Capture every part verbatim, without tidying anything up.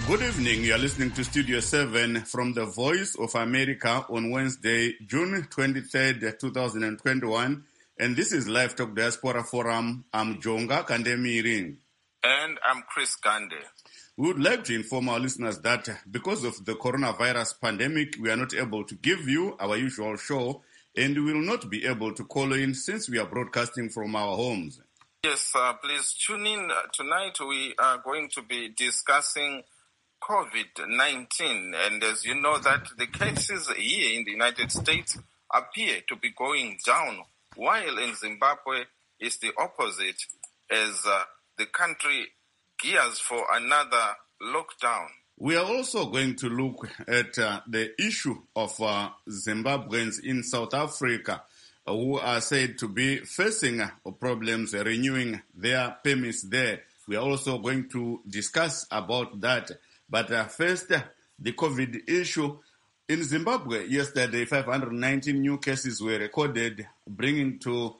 Good evening. You are listening to Studio seven from the Voice of America on Wednesday, June twenty-third, twenty twenty-one. And this is Live Talk Diaspora Forum. I'm Jonga Kandemiring. And I'm Chris Gande. We would like to inform our listeners that because of the coronavirus pandemic, we are not able to give you our usual show, and we will not be able to call in since we are broadcasting from our homes. Yes, uh, please tune in. Tonight we are going to be discussing COVID nineteen. And as you know that the cases here in the United States appear to be going down, while in Zimbabwe is the opposite as uh, the country gears for another lockdown. We are also going to look at uh, the issue of uh, Zimbabweans in South Africa uh, who are said to be facing uh, problems uh, renewing their permits there. We are also going to discuss about that. But uh, first, uh, the COVID issue. In Zimbabwe, yesterday, five hundred nineteen new cases were recorded, bringing to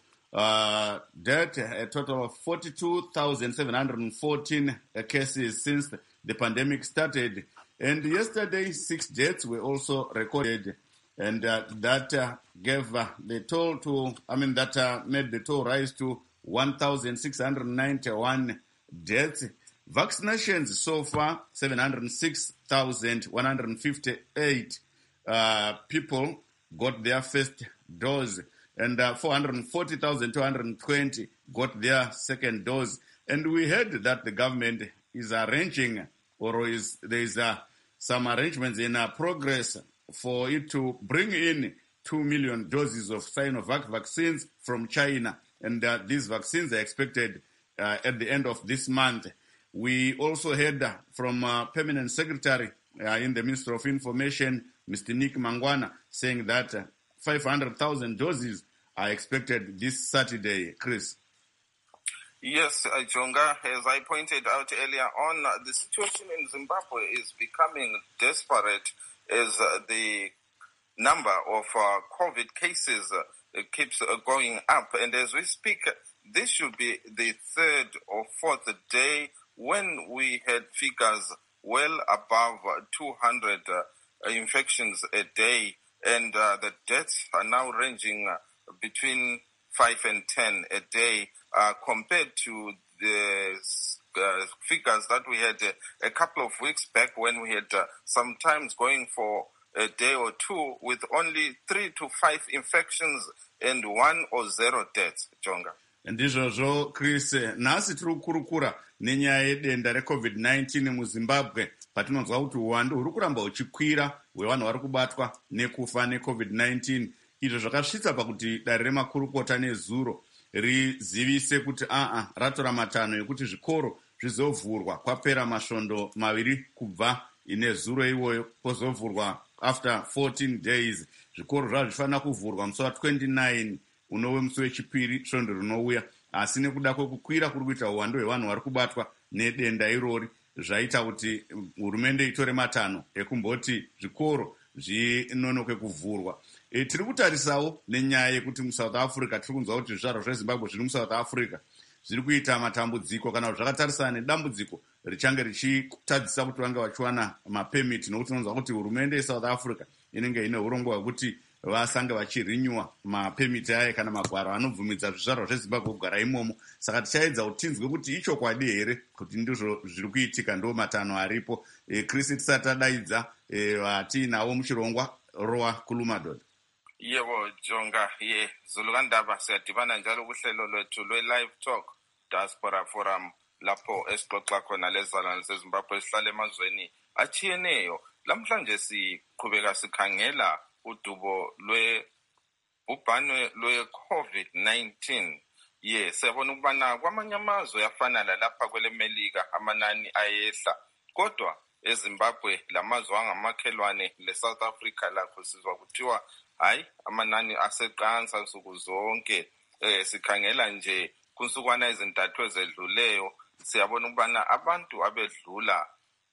uh, that a total of forty-two thousand seven hundred fourteen uh, cases since the pandemic started. And yesterday, six deaths were also recorded, and uh, that uh, gave uh, the toll to, I mean, that uh, made the toll rise to one thousand six hundred ninety-one deaths. Vaccinations so far, seven hundred six thousand one hundred fifty-eight uh, people got their first dose, and uh, four hundred forty thousand two hundred twenty got their second dose. And we heard that the government is arranging, or is there is uh, some arrangements in uh, progress for it to bring in two million doses of Sinovac vaccines from China. And uh, these vaccines are expected uh, at the end of this month. We also heard uh, from uh, Permanent Secretary uh, in the Ministry of Information, Mister Nick Mangwana, saying that uh, five hundred thousand doses are expected this Saturday. Chris. Yes, uh, Jonga, as I pointed out earlier on, uh, the situation in Zimbabwe is becoming desperate as uh, the number of uh, COVID cases uh, keeps uh, going up. And as we speak, this should be the third or fourth day when we had figures well above uh, two hundred uh, infections a day. And uh, the deaths are now ranging uh, between five and ten a day. Uh, compared to the uh, figures that we had uh, a couple of weeks back when we had uh, sometimes going for a day or two with only three to five infections and one or zero deaths, Jonga. Ndizvozvo Chris, nhasi tiri kukurukura nenyaya yedenda recovid nineteen muZimbabwe, patinonzwa kuti uwandu huri kuramba huchikwira hwevanhu vari kubatwa nekufa necovid nineteen. Izvo zvakasvitsa pakuti dare remakurukota nezuro rizivise kuti aa ratora matanho ekuti zvikoro zvizovhurwa kwapera masvondo maviri kubva inezuro iwoyo, kwozovhurwa after fourteen days. Zvikoro zvazvo zvifanira kuvhurwa musi wa twenty-nine unove musi wechipiri svondo rinouya, asi nekuda kwekukwira kuri kuita uwandu hwevanhu vari kubatwa nedenda irori zvaita kuti hurumende itore matanho ekumboti zvikoro zvinonoke kuvhurwa. E, tiri kutarisawo nenyaya yekuti muSouth Africa tiri kunzwa kuti zvizvarwa zveZimbabwe zviri muSouth Africa zviri kuita matambudziko, kana kuti zvakatarisana nedambudziko richange richitadzisa kuti vange vachiwana mapemiti, nokuti tinonzwa kuti hurumende yeSouth Africa inenge ine urongwa hwekuti vasange vachirenewa mapemiti aye kana magwaro anobvumidza zvizvarwa zveZimbabwe kugara imomo. Saka tichaedza kuti tinzwe kuti ichokwadi here kuti ndizvo zviri kuitika, ndo matanho aripo. E, Chris, tisati tadaidza vatiinawo e, muchirongwa Roa Kulumadod. Yebo Jonga, ye Zulukandaba siyadibana njalo kuhlelo lwethu lwe-Live Talk Diaspora Forum lapho esixoxa khona lezalwane zeZimbabwe esihlala emazweni achiyeneyo. Lamhlanje siqhubeka sikhangela udubo lwebhubhane lwe-COVID nineteen. Ye siyabona ukubana kwamanye amazwe afana lalapha kwelemelika amanani ayehla, kodwa eZimbabwe lamazwe angamakhelwane leSouth Africa lakho sizwa kuthiwa hayi amanani aseqansa nsuku zonke. Eh sikhangela nje kunsukwana ezintathu ezedluleyo siyabona ukubana abantu abedlula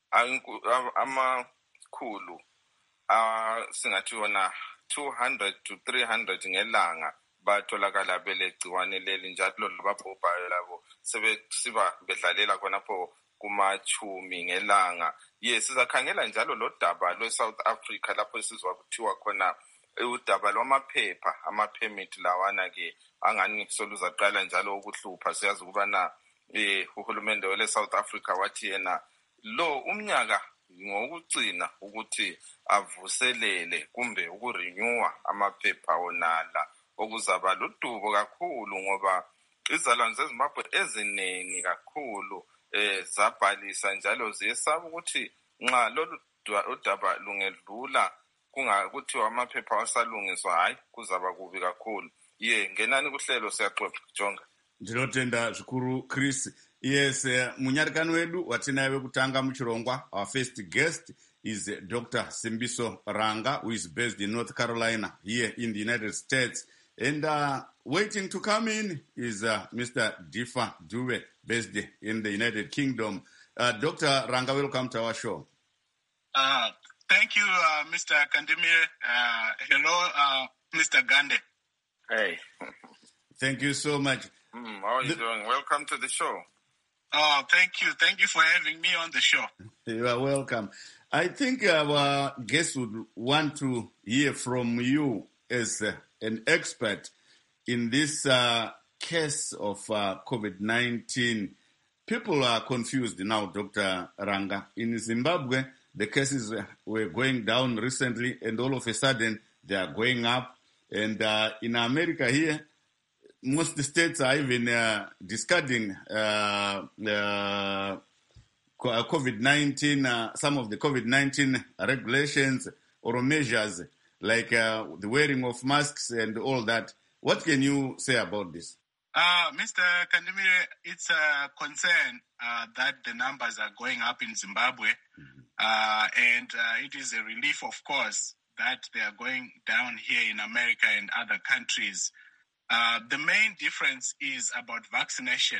amakhulu ah singathi yona two hundred to three hundred ngelanga batholakala belegciwane leli, njalo lababhubhayo labo sebesiba bedlalela khonapho kumachumi ngelanga. Yes, sizakhangela njalo lo daba lwe-South Africa lapho sizwa kuthiwa khona udaba lwamaphepha ama-permit lawana-ke angani soluzaqala njalo ukuhlupha. Siyazi ukubana eh uhulumende wele South Africa wathi yena lo umnyaka ngokugcina ukuthi avuselele kumbe ukurenewa amaphepha onala okuzaba ludubo kakhulu ngoba izalwane zeZimbabwe eziningi kakhulu eh zabhalisa njalo ziyesaba ukuthi nxa lolu udaba lungedlula kungakuthiwa amaphepha wasalungiswa hayi kuzaba kubi kakhulu. Ye ngenani kuhlelo siyaxoxa jonga. Ndinotenda zvikuru Chris. Yes, uh, munyarikani wedu watinaye wekutanga muchirongwa. Our first guest is uh, Doctor Simbiso Ranga, who is based in North Carolina here in the United States. And uh, waiting to come in is uh, Mister Difa Dube, based in the United Kingdom. Uh, Doctor Ranga, welcome to our show. Uh, thank you, uh, Mister Kandemire. Uh, hello, uh, Mister Gande. Hey. Thank you so much. Mm, how are you the- doing? Welcome to the show. Oh, thank you. Thank you for having me on the show. You are welcome. I think our guests would want to hear from you as uh, an expert in this uh, case of uh, COVID nineteen. People are confused now, Doctor Ranga. In Zimbabwe, the cases were going down recently, and all of a sudden, they are going up. And uh, in America here, most states are even uh, discarding uh, uh, COVID nineteen, uh, some of the COVID nineteen regulations or measures, like uh, the wearing of masks and all that. What can you say about this? Uh, Mister Kandemire, it's a concern uh, that the numbers are going up in Zimbabwe. Mm-hmm. Uh, and uh, it is a relief, of course, that they are going down here in America and other countries. Uh, the main difference is about vaccination.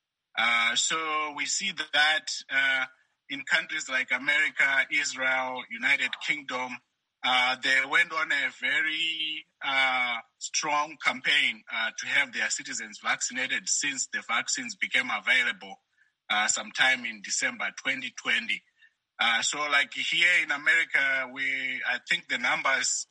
Uh, so we see that uh, in countries like America, Israel, United Kingdom, uh, they went on a very uh, strong campaign uh, to have their citizens vaccinated since the vaccines became available uh, sometime in December twenty twenty. Uh, so like here in America, we I think the numbers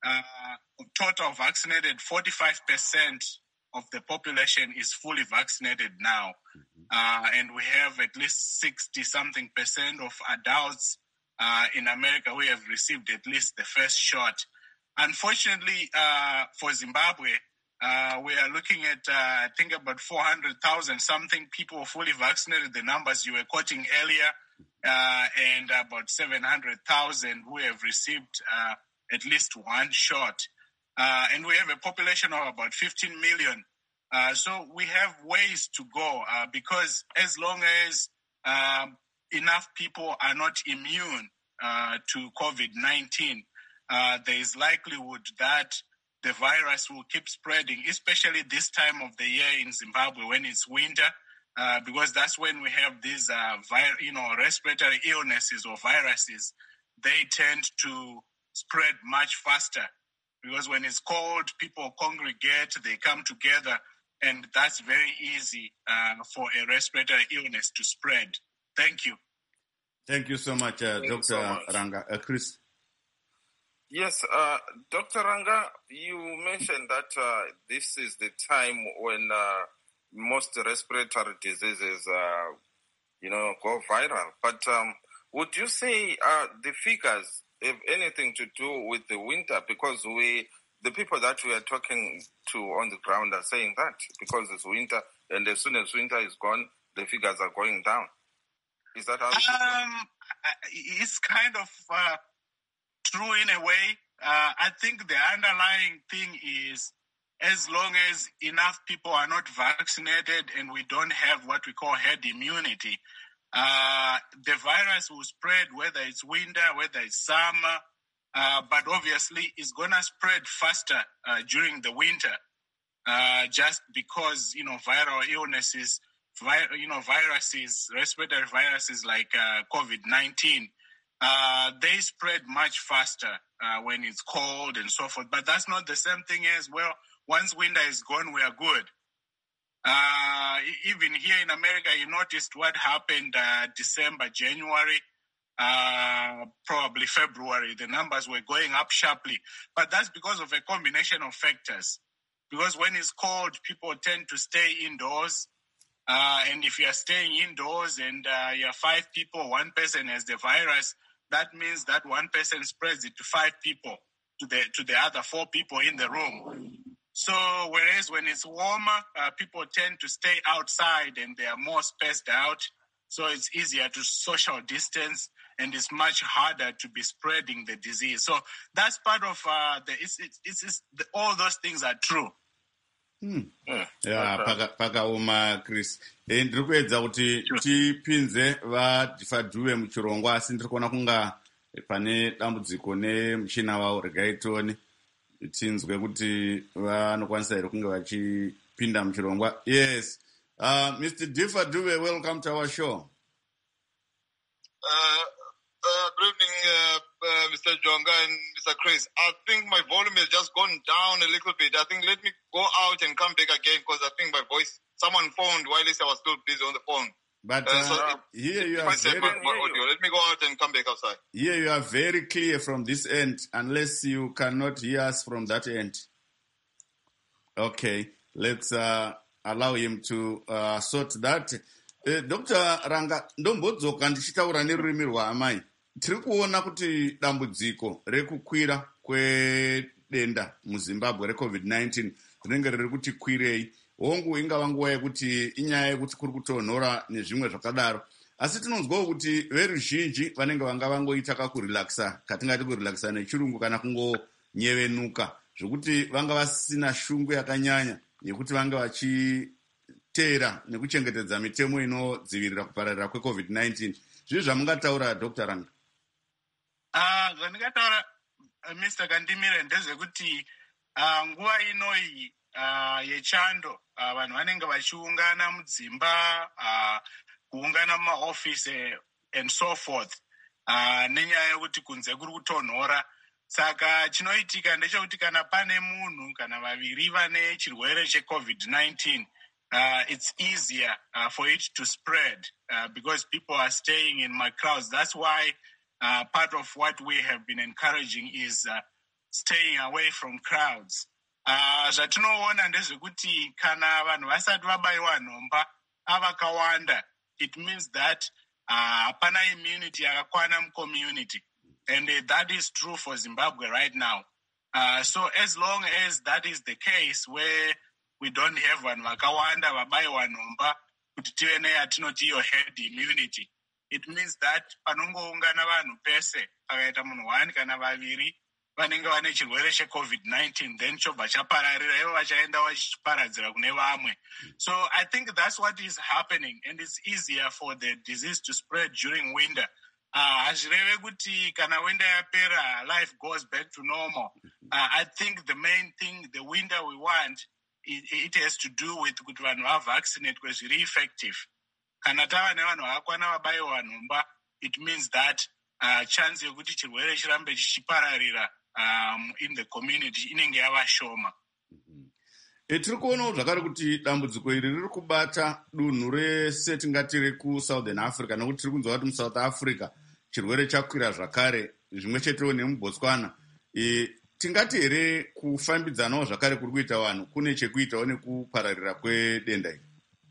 Uh, total vaccinated, forty-five percent of the population is fully vaccinated now. Mm-hmm. Uh, and we have at least sixty-something percent of adults uh, in America who have received at least the first shot. Unfortunately, uh, for Zimbabwe, uh, we are looking at, uh, I think, about four hundred thousand something people fully vaccinated, the numbers you were quoting earlier, uh, and about seven hundred thousand who have received uh, at least one shot. Uh, and we have a population of about fifteen million. Uh, so we have ways to go uh, because as long as uh, enough people are not immune uh, to COVID nineteen, uh, there is likelihood that the virus will keep spreading, especially this time of the year in Zimbabwe when it's winter, uh, because that's when we have these, uh, vi- you know, respiratory illnesses or viruses. They tend to spread much faster because when it's cold, people congregate, they come together, and that's very easy uh, for a respiratory illness to spread. Thank you. Thank you so much, uh, Doctor So Ranga. Uh, Chris? Yes, uh, Doctor Ranga, you mentioned that uh, this is the time when uh, most respiratory diseases, uh, you know, go viral. But um, would you say uh, the figures have anything to do with the winter? Because we, the people that we are talking to on the ground are saying that because it's winter, and as soon as winter is gone, the figures are going down. Is that how it um, is? It's kind of uh, true in a way. Uh, I think the underlying thing is as long as enough people are not vaccinated and we don't have what we call herd immunity, Uh, the virus will spread whether it's winter, whether it's summer, uh, but obviously it's going to spread faster uh, during the winter uh, just because, you know, viral illnesses, vi- you know, viruses, respiratory viruses like uh, COVID nineteen, uh, they spread much faster uh, when it's cold and so forth. But that's not the same thing as, well, once winter is gone, we are good. Uh, even here in America, you noticed what happened uh, December, January, uh, probably February. The numbers were going up sharply. But that's because of a combination of factors. Because when it's cold, people tend to stay indoors. Uh, and if you are staying indoors and uh, you are five people, one person has the virus, that means that one person spreads it to five people, to the to the other four people in the room. So whereas when it's warmer, uh, people tend to stay outside and they are more spaced out. So it's easier to social distance and it's much harder to be spreading the disease. So that's part of uh, the, it's, it's, it's, it's the, all those things are true. Hmm. Yeah, paka pakaoma Chris. Ndiri kuedza kuti tipinze vadhifadhuwe muchirongwa asi ndiri kuona kunga pane dambudziko nemuchina wavo. Regai tione tinzwe kuti vanokwanisa here kunge vachipinda muchirongwa. Yes. Uh, Mister Dhifadhuwe, welcome to our show. Uh, uh, good evening, uh, uh, Mister Jonga and Mister Chris. I think my volume has just gone down a little bit. I think let me go out and come back again because I think my voice, someone phoned while I was still busy on the phone. But uh, uh, so here you are very, my, my audio. Let me go out and come back outside. Here you are very clear from this end, unless you cannot hear us from that end. Okay, let's uh, allow him to uh, sort that. Uh, Doctor Ranga, ndombodzoka ndichitaura nerurimi rwaamai. Tiri kuona kuti dambudziko rekukwira kwedenda muZimbabwe reCovid nineteen rinenge riri kuti kwirei. Hongu ingava nguva yekuti inyaya yekuti kuri kutonhora nezvimwe zvakadaro. Asi tinonzwawo kuti veruzhinji vanenge vanga vangoita kakurelaxa, katingati kurelaxa nechirungu kana kungonyevenuka, zvokuti vanga vasina shungu yakanyanya yekuti vanga vachiteera nekuchengetedza mitemo inodzivirira kupararira kweCovid nineteen. Zvizvi zvamungataura Doctor Ranga? Ah, uh, zvandingataura uh, Mister Kandimire ndezvekuti uh, nguva inoyi uh, yechando uh, vanhu vanenge vachiungana mudzimba, uh, kuungana mumaofisi and so forth, uh, nenyaya yekuti kunze kuri kutonhora. Saka chinoitika ndechekuti kana pane munhu kana vaviri vane chirwere cheCovid nineteen, uh, it's easier uh, for it to spread uh, because people are staying in my crowds. That's why uh, part of what we have been encouraging is uh, staying away from crowds. Uh, zvatinoona ndezvekuti kana vanhu vasati vabayiwa nhomba avakawanda, it means that hapana uh, immunity yakakwana mucommunity. And uh, that is true for Zimbabwe right now. Uh, so as long as that is the case, where we don't have vanhu vakawanda vabayiwa nhomba kuti tive neyatinoti iyo herd immunity, it means that panongoungana vanhu pese pakaita munhu one kana vaviri vanenge vane chirwere cheCovid nineteen, then chobva chapararira ivo vachaenda vachiparadzira kune vamwe. So I think that's what is happening, and it's easier for the disease to spread during winter. Hazvireve kuti kana winter yapera life goes back to normal. Uh, I think the main thing, the winter we want, it, it has to do with kuti vanhu vavaccinate kwezviri effective. Kana tava nevanhu vakakwana vabayiwa nhomba, it means that uh, chance yekuti chirwere chirambe chichipararira um, in the community inenge yava shoma. E, tiri kuonawo zvakare kuti dambudziko iri riri kubata dunhu rese tingati rekusouthern Africa, nokuti tiri kunzwa kuti muSouth Africa chirwere chakwira zvakare, zvimwe chetewo nemuBotswana. E, tingati here kufambidzanawo zvakare kuri kuita vanhu kune chekuitawo nekupararira kwedenda iri?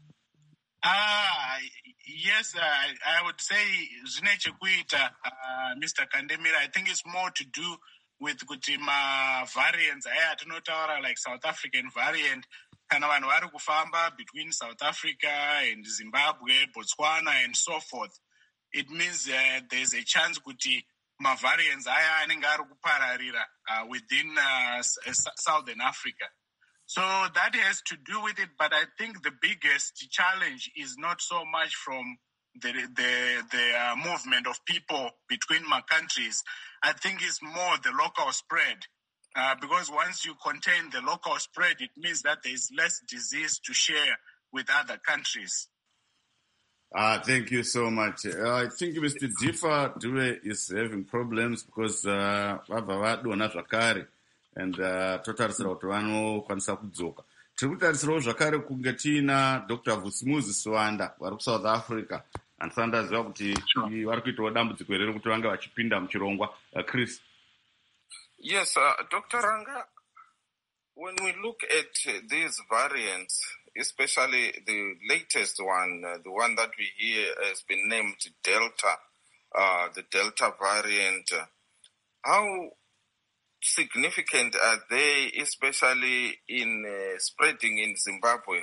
Ah, yes, uh, I would say zvine chekuita, uh, Mister Kandemira. I think it's more to do with kuti ma variants aya atinotaura like South African variant, kana vanhu vari kufamba between South Africa and Zimbabwe, Botswana and so forth. It means uh, there's a chance kuti ma variants aya anenge ari kupararira uh, within uh, Southern Africa. So that has to do with it, but I think the biggest challenge is not so much from the the the uh, movement of people between my countries. I think it's more the local spread, uh, because once you contain the local spread, it means that there is less disease to share with other countries. Ah, thank you so much. Uh, I think Mister Dhifadhuwe is having problems because vabva vadonha zvakare and totarisira kuti vanokwanisa kudzoka. tiri kutarisirawo zvakare kunge tiina Doctor Vusimuzi Swanda vari kuSouth Africa andisati ndaziva kuti vari kuitawo dambudziko here rekuti vange vachipinda muchirongwa. uh, Chris. Yes, uh, Doctor Ranga, when we look at uh, these variants, especially the latest one, uh, the one that we hear has been named Delta, uh, the Delta variant, uh, how significant are they, especially in uh, spreading in Zimbabwe,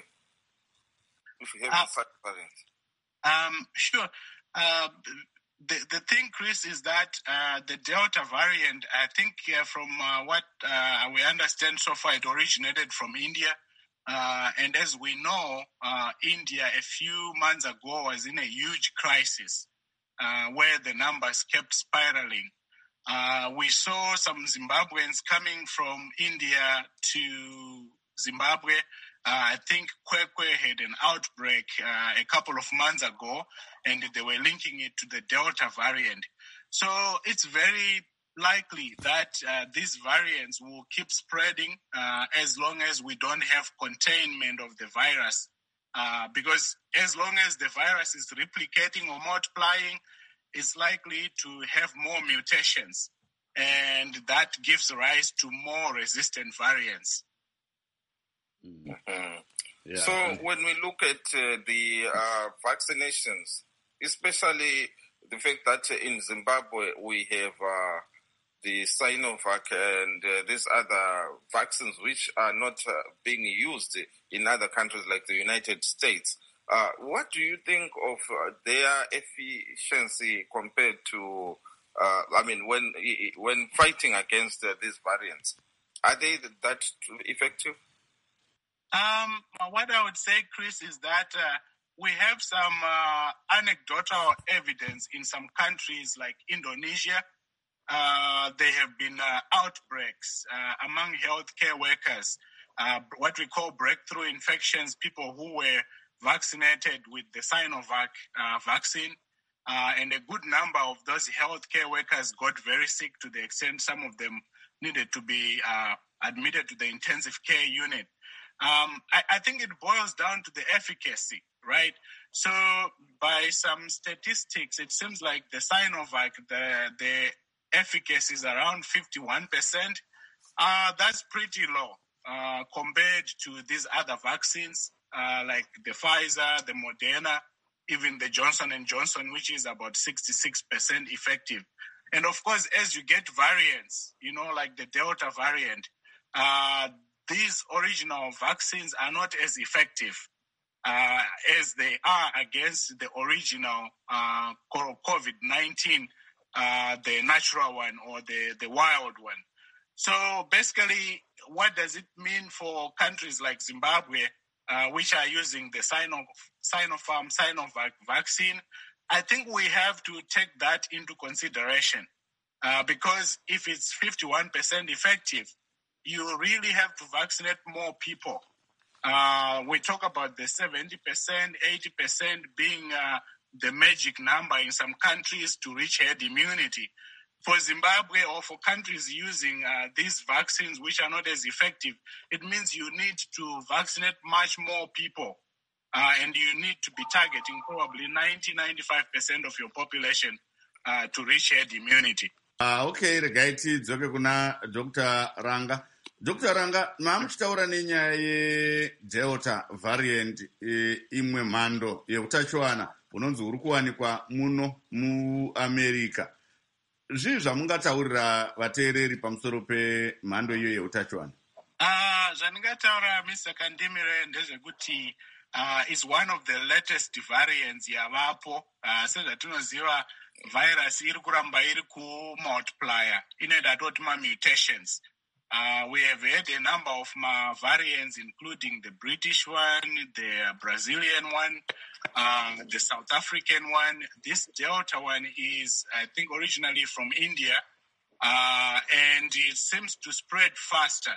if you have uh, such variants? Um, sure. Uh, the the thing, Chris, is that uh, the Delta variant, I think uh, from uh, what uh, we understand so far, it originated from India. Uh, and as we know, uh, India a few months ago was in a huge crisis uh, where the numbers kept spiraling. Uh, we saw some Zimbabweans coming from India to Zimbabwe. Uh, I think Kwekwe had an outbreak uh, a couple of months ago, and they were linking it to the Delta variant. So it's very likely that uh, these variants will keep spreading uh, as long as we don't have containment of the virus. Uh, because as long as the virus is replicating or multiplying, it's likely to have more mutations, and that gives rise to more resistant variants. Mm-hmm. Yeah. So when we look at uh, the uh, vaccinations, especially the fact that in Zimbabwe we have uh, the Sinovac and uh, these other vaccines which are not uh, being used in other countries like the United States, uh, what do you think of uh, their efficiency compared to, uh, I mean, when when fighting against uh, these variants? Are they that effective? Um, what I would say, Chris, is that uh, we have some uh, anecdotal evidence in some countries like Indonesia. Uh, there have been uh, outbreaks uh, among healthcare workers, uh, what we call breakthrough infections, people who were vaccinated with the Sinovac uh, vaccine. Uh, and a good number of those healthcare workers got very sick to the extent some of them needed to be uh, admitted to the intensive care unit. Um, I, I think it boils down to the efficacy, right? So by some statistics, it seems like the Sinovac, the, the efficacy is around fifty-one percent. Uh, that's pretty low uh, compared to these other vaccines uh, like the Pfizer, the Moderna, even the Johnson and Johnson, which is about sixty-six percent effective. And of course, as you get variants, you know, like the Delta variant, uh, these original vaccines are not as effective uh, as they are against the original uh, COVID nineteen, uh, the natural one or the, the wild one. So basically, what does it mean for countries like Zimbabwe, uh, which are using the Sino, Sinopharm, Sinovac vaccine? I think we have to take that into consideration uh, because if it's fifty-one percent effective, you really have to vaccinate more people. Uh, we talk about the seventy percent, eighty percent being uh, the magic number in some countries to reach herd immunity. For Zimbabwe or for countries using uh, these vaccines which are not as effective, it means you need to vaccinate much more people. Uh, and you need to be targeting probably ninety, ninety-five percent of your population uh, to reach herd immunity. Uh, okay, regai tidzoke kuna Doctor Ranga. Doctor Ranga, mamuchitaura nenyaya yeDelta variant imwe mhando yeutachiwana unonzi uri kuwanikwa muno muAmerica. Zvii zvamungataurira vateereri pamusoro pemhando iyo yeutachiwana? Uh, zvandingataura Mister Kandimire ndezvekuti uh, is one of the latest variants yavapo. Uh, sezvatinoziva virus iri kuramba iri kumultiplier inoita toti ma-mutations. Uh, we have had a number of ma variants, including the British one, the Brazilian one, uh, the South African one. This Delta one is, I think, originally from India, uh, and it seems to spread faster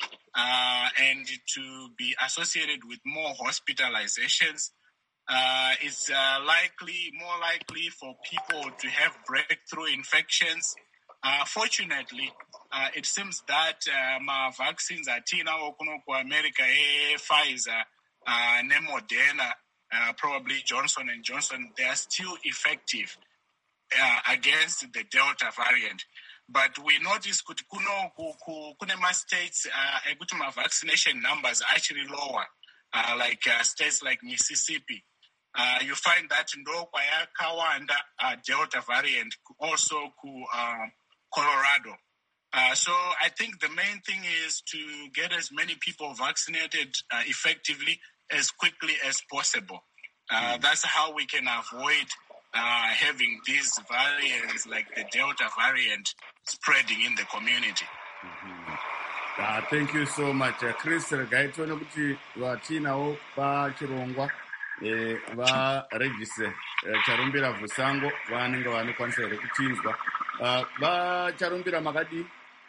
uh, and to be associated with more hospitalizations. Uh, it's uh, likely, more likely for people to have breakthrough infections. Uh, fortunately, uh, it seems that uh, ma vaccines atinawo kuno ku America, eh, Pfizer, uh, ne Moderna, uh, probably Johnson and Johnson, they are still effective uh, against the Delta variant. But we notice kuti kuno kune ma states uh, ekuti ma vaccination numbers are actually lower, uh, like uh, states like Mississippi. Uh, you find that ndo kwayakawanda uh, Delta variant also ku uh, Colorado. Uh, so I think the main thing is to get as many people vaccinated uh, effectively as quickly as possible. Uh, mm. That's how we can avoid uh, having these variants like the Delta variant spreading in the community. Mm-hmm. Uh, thank you so much. Uh, Chris, gaitone kuti vatinawo pachirongwa varegise charumbira bvusango vanenge vanokwanisa here kuchinzwa. Vacharumbira makadi?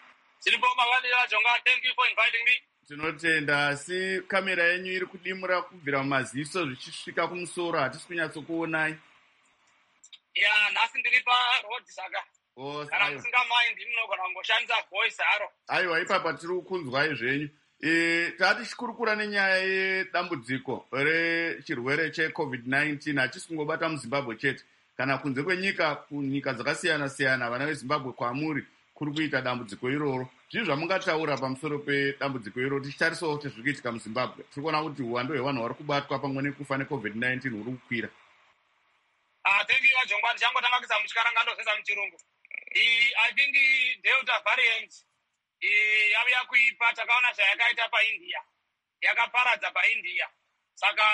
Thank you for inviting me. Tinotenda, asi kamera yenyu iri kudimura kubvira mumaziso zvichisvika kumusoro, hatisi kunyatsokuonai. Ya, nhasi ndiri parodi saka. Kana musingamind ndinogona kungoshandisa voice haro. Aiwa, ipapa tiri kukunzwai zvenyu. E, tati chikurukura nenyaya yedambudziko rechirwere checovid nineteen hachisi kungobata muZimbabwe chete. Kana kunze kwenyika, kunyika dzakasiyana-siyana, vana veZimbabwe kwamuri kuri kuita dambudziko iroro. Zvii zvamungataura pamusoro pedambudziko iroro tichitarisawo kuti zviri kuitika muZimbabwe? Tiri kuona kuti uwandu hwevanhu vari kubatwa pamwe nekufa necovid nineteen huri kukwira. Ah, thank you, Jongwa. Ndichangotanga kuisa muchikara ngandosesa muchirungu. I think the Delta variant yauya kuipa takaona zvayakaita paIndia. Yakaparadza paIndia. Saka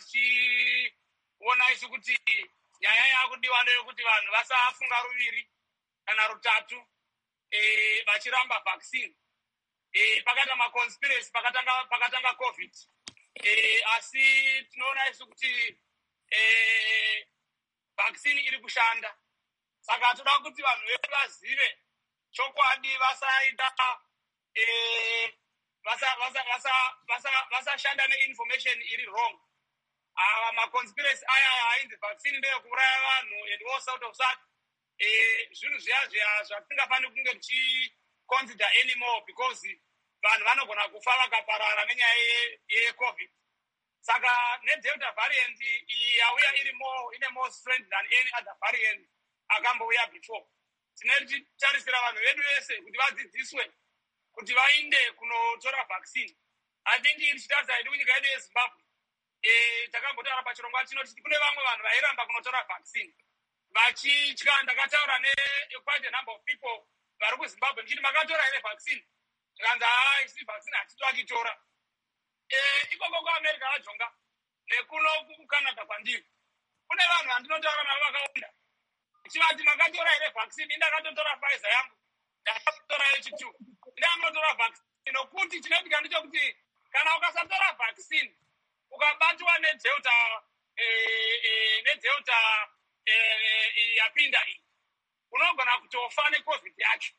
tichiona isu kuti nyaya yakudiwa ndeyekuti vanhu vasafunga ruviri kana rutatu eh vachiramba vaccine. Eh pakata ma conspiracy pakatanga pakatanga COVID. Eh asi tinoona isu kuti eh vaccine iri kushanda. Saka toda kuti vanhu vedu vazive chokwadi vasaita eh vasa vasa vasa vasa vasashanda neinformation iri wrong. Ava ma conspiracy aya ainzi vaccine ndeye kuuraya vanhu and all sort of that. Eh zvinhu zviya zviya zvatingafaniri kunge tichiconsider anymore because vanhu vanogona kufa vakaparara nenyaya yeCovid. Saka neDelta variant yauya iri more ine more strength than any other variant akambouya before. Tinetarisira vanhu vedu vese kuti vadzidziswe kuti vainde kunotora vaccine. I think ichitaridza hedu kunyika yedu yeZimbabwe. Eh takambotaura pachirongwa chino kuti kune vamwe vanhu vairamba kunotora vaccine. Vachitya, ndakataura ne quite a number of people vari kuZimbabwe ndichiti makatora here vaccine. Tikanzi haa isi vaccine hatidi vakitora. Eh ikoko kuAmerica vajonga nekuno kuCanada kwandiri. Kune vanhu vandinotaura navo vakawanda. Chivati makatora here vaccine, ndakatotora Pfizer yangu. Ndakatora H two. Ndakatotora vaccine nokuti chinoitika ndechekuti kana ukasatora vaccine ukabatwa neDelta eh eh neDelta eh yapinda iyi unogona kutofa neCovid yacho.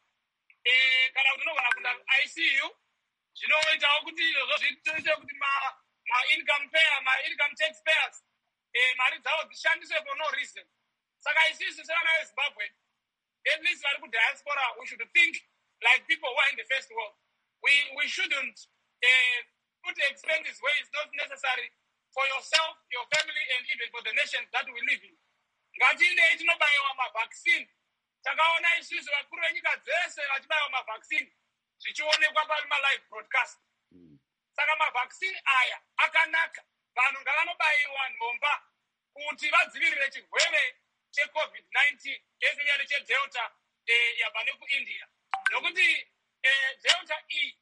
Eh kana unogona kuenda I C U zvinoitawo kuti izvozvo zvitoite kuti ma ma income payer ma income taxpayers eh mari dzavo dzishandiswe for no reason. Saka isisi sevana veZimbabwe, at least vari kudiaspora, we should think like people who are in the first world. We we shouldn't uh, put expenses where it's not necessary for yourself, your family, and even for the nation that we live in. Ngatinde tinobaiwa mavaccine. Takaona isisi vakuru venyika dzese vachibaiwa mavaccine. Zvichionekwa pama live broadcast. Saka mavaccine aya akanaka. Vanhu ngavanobaiwa nhomba kuti vadzivirire chirwere cheCovid nineteen ezinyari cheDelta eh yabva nekuIndia. Nokuti eh Delta iyi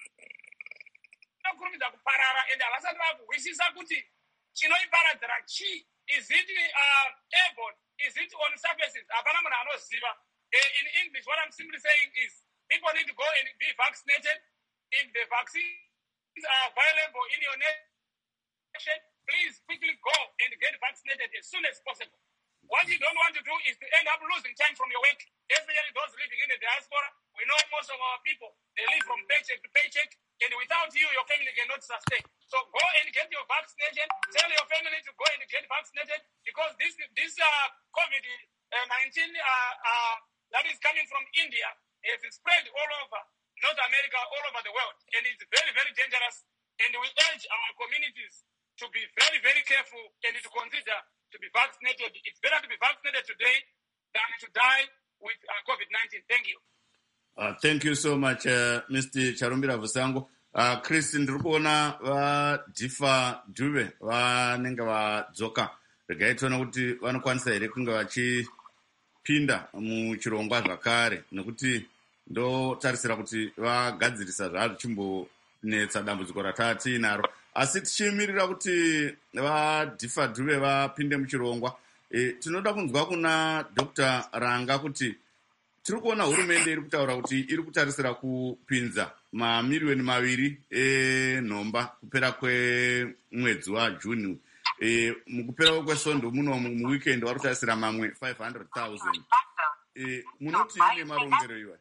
inokurumidza kuparara ende havasati vakuhwisisa kuti chinoiparadzira chi. Is it uh, airborne? Is it on surfaces? Hapana munhu anoziva. In English, what I'm simply saying is people need to go and be vaccinated. If the vaccines are available in your nation, please quickly go and get vaccinated as soon as possible. What you don't want to do is to end up losing time from your work, especially those living in the diaspora. We know most of our people, they live from paycheck to paycheck, and without you, your family cannot sustain. So go and get your vaccination. Tell your family to go and get vaccinated because this this uh, COVID nineteen uh, uh, that is coming from India has spread all over North America, all over the world, and it's very, very dangerous. And we urge our communities to be very, very careful and to consider to be vaccinated. It's better to be vaccinated today than to die with uh, COVID nineteen. Thank you. Uh, thank you so much, uh, Mister Charumbira Vusango. Uh, Chris, ndiri kuona vadhifa Dube vanenge vadzoka. Regai tiona kuti vanokwanisa here kunge vachipinda muchirongwa zvakare, nekuti ndotarisira kuti vagadzirisa zvazvo chimbonetsa dambudziko rataa tiinaro. Asi tichimirira kuti vadhifa Dube vapinde muchirongwa, e, tinoda kunzwa kuna Doctor Ranga kuti tiri kuona hurumende iri kutaura kuti iri kutarisira kupinza mamiliyoni maviri enhomba kupera kwemwedzi waJuni. E, mukupera kwesvondo muno muweekend vari kutarisira mamwe five hundred thousand. E, munoti ine marongero iwayo?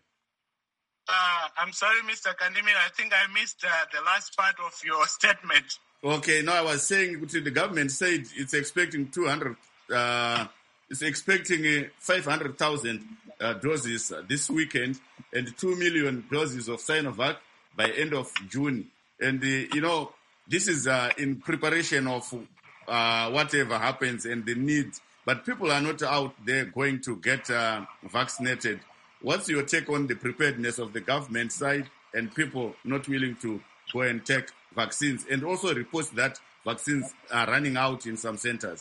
Uh, I'm sorry, Mister Kandimira. I think I missed uh, the last part of your statement. Okay, no, I was saying the government said it's expecting two hundred, uh, it's expecting uh, five hundred thousand uh, doses uh, this weekend and two million doses of Sinovac by end of June. And, uh, you know, this is uh, in preparation of uh, whatever happens and the need. But people are not out there going to get uh, vaccinated. What's your take on the preparedness of the government side and people not willing to go and take vaccines, and also reports that vaccines are running out in some centers?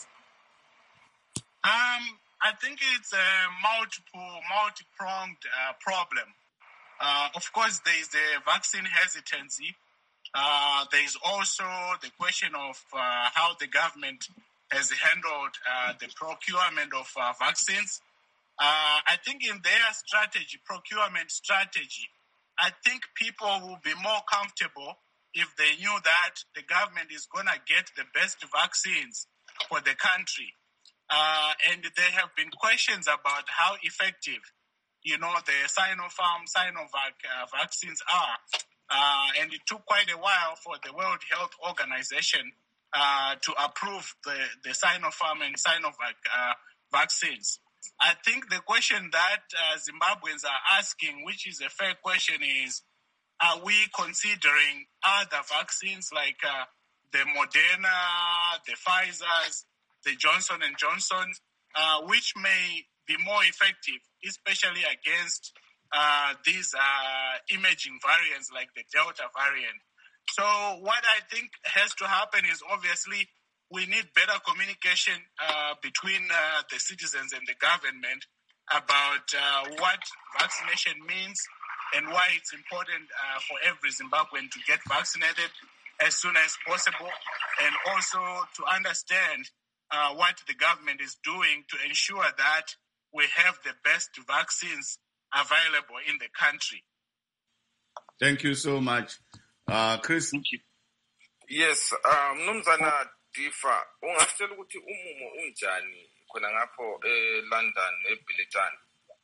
Um, I think it's a multiple, multi-pronged uh, problem. Uh, of course, there is the vaccine hesitancy. Uh, there is also the question of uh, how the government has handled uh, the procurement of uh, vaccines. Uh, I think in their strategy, procurement strategy, I think people will be more comfortable if they knew that the government is going to get the best vaccines for the country. Uh, and there have been questions about how effective, you know, the Sinopharm, Sinovac uh, vaccines are. Uh, and it took quite a while for the World Health Organization uh, to approve the, the Sinopharm and Sinovac uh, vaccines. I think the question that uh, Zimbabweans are asking, which is a fair question, is, are we considering other vaccines like uh, the Moderna, the Pfizer's, the Johnson and Johnson, uh, which may be more effective, especially against uh, these uh, emerging variants like the Delta variant? So what I think has to happen is, obviously, we need better communication uh, between uh, the citizens and the government about uh, what vaccination means and why it's important uh, for every Zimbabwean to get vaccinated as soon as possible, and also to understand uh, what the government is doing to ensure that we have the best vaccines available in the country. Thank you so much. Uh, Chris? Thank you. Yes, um, Mnumzana Difa, ungasitshela ukuthi umumo unjani khona ngapho eLondon eBilliton?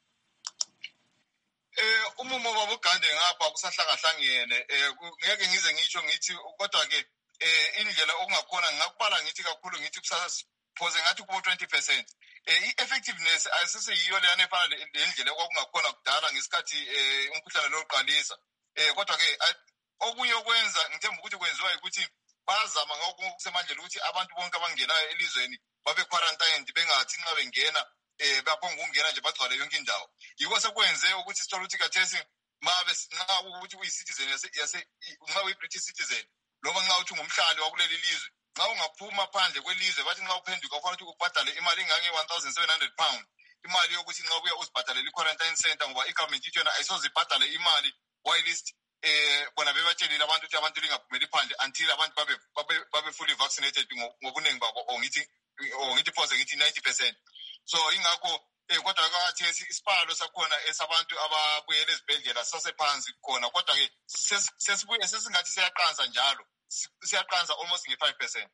Eh umumo babugande ngapha kusahlangahlangiene eh ngeke ngize ngisho ngithi kodwa ke eh indlela okungakhona ngakubala ngithi kakhulu ngithi kusaphoze ngathi kubo twenty percent. Eh i-effectiveness asisiyiyo leyana efana lendlela okungakhona kudala ngesikhathi eh umkhuhlane lo uqalisa. Eh kodwa ke okunye okwenza ngithemba ukuthi kwenziwa ukuthi bazama ngokusemandla ukuthi abantu bonke abangenayo elizweni babe quarantine bengathi nxa bengena eh baphonga ukungena nje bagcwale yonke indawo. Yiko sekwenze ukuthi sithola ukuthi kathesi mabe nxa ukuthi uyi-citizen yase nxa uyi-British citizen noma nxa uthi ngumhlali wakuleli lizwe, nxa ungaphuma phandle kwelizwe bathi nxa uphenduka kufanele ukuthi ubhadale imali engange one thousand seven hundred pounds, imali yokuthi nxa ubuya uzibhadalele i-quarantine center ngoba i-government ithi yona ayisoze ibhadale imali whilst eh bona bebatshelile abantu ukuthi abantu lingaphumeli phandle until abantu babe babe babe fully vaccinated ngobuningi babo, ongithi ongithi phoze ngithi ninety percent. So ingakho eh kodwa akathesi isipalo sakhona esabantu ababuyele ezibhedlela sasephansi khona, kodwa ke sesibuye sesingathi siyaqanza njalo, siyaqanza almost nge-five percent.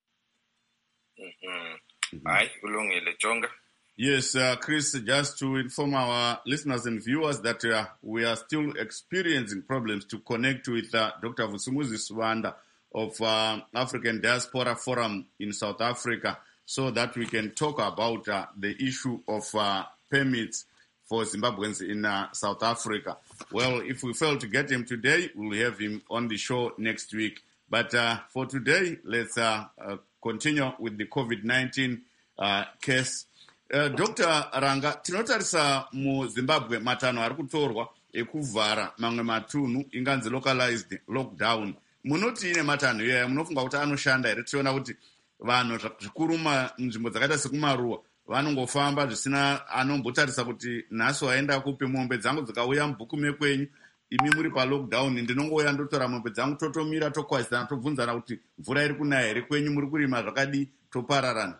Mhm. Hayi kulungile Jonga. Yes, uh, Chris, just to inform our listeners and viewers that uh, we are still experiencing problems to connect with uh, Doctor Vusumuzi Swanda of uh, African Diaspora Forum in South Africa, so that we can talk about uh, the issue of uh, permits for Zimbabweans in uh, South Africa. Well, if we fail to get him today, we'll have him on the show next week. But uh, for today, let's uh, uh, continue with the COVID nineteen uh, case. Uh, Doctor Ranga, tinotarisa mu Zimbabwe matano ari kutorwa ekuvhara mamwe matunhu inganzi localized lockdown. Munoti ine matano iyoya munofunga kuti anoshanda here? Tiona kuti vanhu zvikuru munzvimbo dzakaita sekumaruwa vanongofamba zvisina anombotarisa kuti nhasi waenda kupi, mombe dzangu dzikauya mubhuku mekwenyu, imi muri palockdown, ndinongouya ndotora mombe dzangu totomira tokwazisana tobvunzana kuti mvura iri kunaya here kwenyu, muri kurima zvakadi, topararana.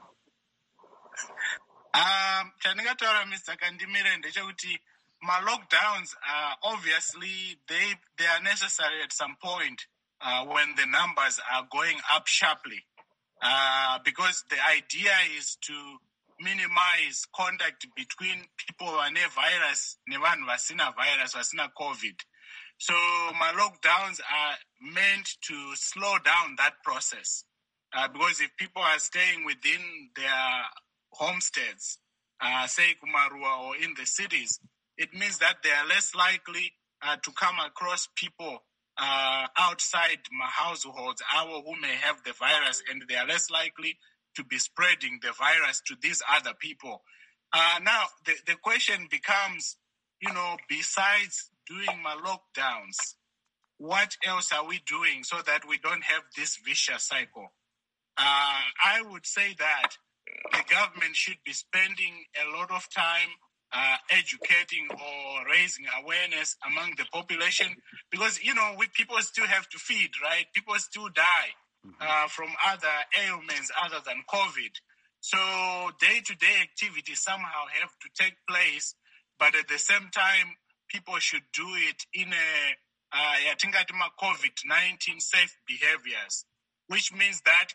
Um, chandingataura Mister Kandimire ndechekuti ma-lockdowns, uh, obviously they, they are necessary at some point uh, when the numbers are going up sharply. Uh, because the idea is to minimize contact between people vane virus nevanhu vasina virus, vasina COVID. So my lockdowns are meant to slow down that process. Uh, because if people are staying within their homesteads, uh, say Kumarua or in the cities, it means that they are less likely uh, to come across people uh, outside my households, our who may have the virus, and they are less likely to be spreading the virus to these other people. Uh, now, the, the question becomes, you know, besides doing my lockdowns, what else are we doing so that we don't have this vicious cycle? Uh, I would say that the government should be spending a lot of time uh, educating or raising awareness among the population because, you know, we people still have to feed, right? People still die uh, from other ailments other than COVID. So day-to-day activities somehow have to take place, but at the same time, people should do it in a uh, COVID nineteen safe behaviors, which means that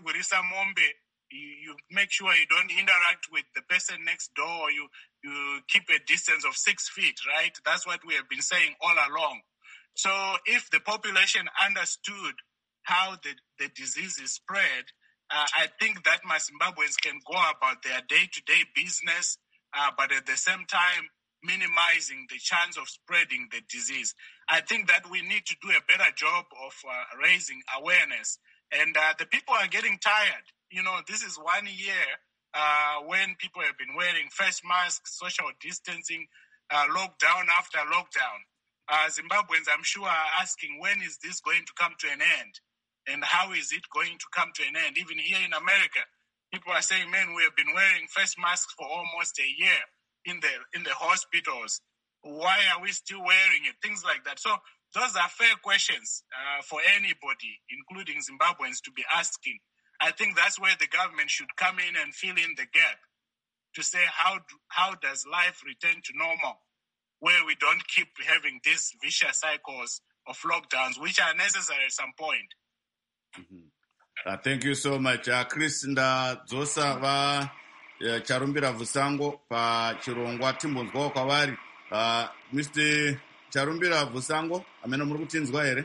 you, you make sure you don't interact with the person next door, you, you keep a distance of six feet, right? That's what we have been saying all along. So if the population understood how the, the disease is spread, uh, I think that my Zimbabweans can go about their day-to-day business, uh, but at the same time, minimizing the chance of spreading the disease. I think that we need to do a better job of uh, raising awareness. And uh, the people are getting tired. You know, this is one year uh, when people have been wearing face masks, social distancing, uh, lockdown after lockdown. Uh, Zimbabweans, I'm sure, are asking, when is this going to come to an end? And how is it going to come to an end? Even here in America, people are saying, man, we have been wearing face masks for almost a year in the in the hospitals. Why are we still wearing it? Things like that. So those are fair questions uh, for anybody, including Zimbabweans, to be asking. I think that's where the government should come in and fill in the gap to say how do, how does life return to normal, where we don't keep having these vicious cycles of lockdowns, which are necessary at some point. Mm-hmm. Uh, thank you so much. Uh, Chris Ndadzosa va uh, Charumbira Vusango pa chirongwa timbonzwawo kwavari. Uh, Mister Charumbira Vusango, amene muri kutinzwa here?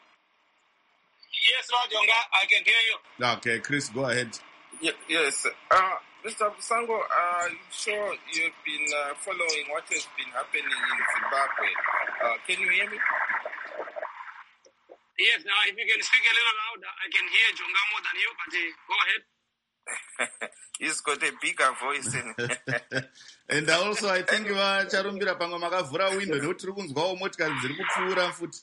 Yes, Lord Jonga, I can hear you. Okay, Chris, go ahead. Y- yes. Uh, Mister Vusango, uh, I'm sure you've been uh, following what has been happening in Zimbabwe. Uh, can you hear me? Yes, now if you can speak a little louder, I can hear Jonga more than you, but uh, go ahead. He's got a bigger voice. In And also, I think va Charumbira pamwe makavhura window nekuti tiri kunzwawo motikari dziri kupfuura futi.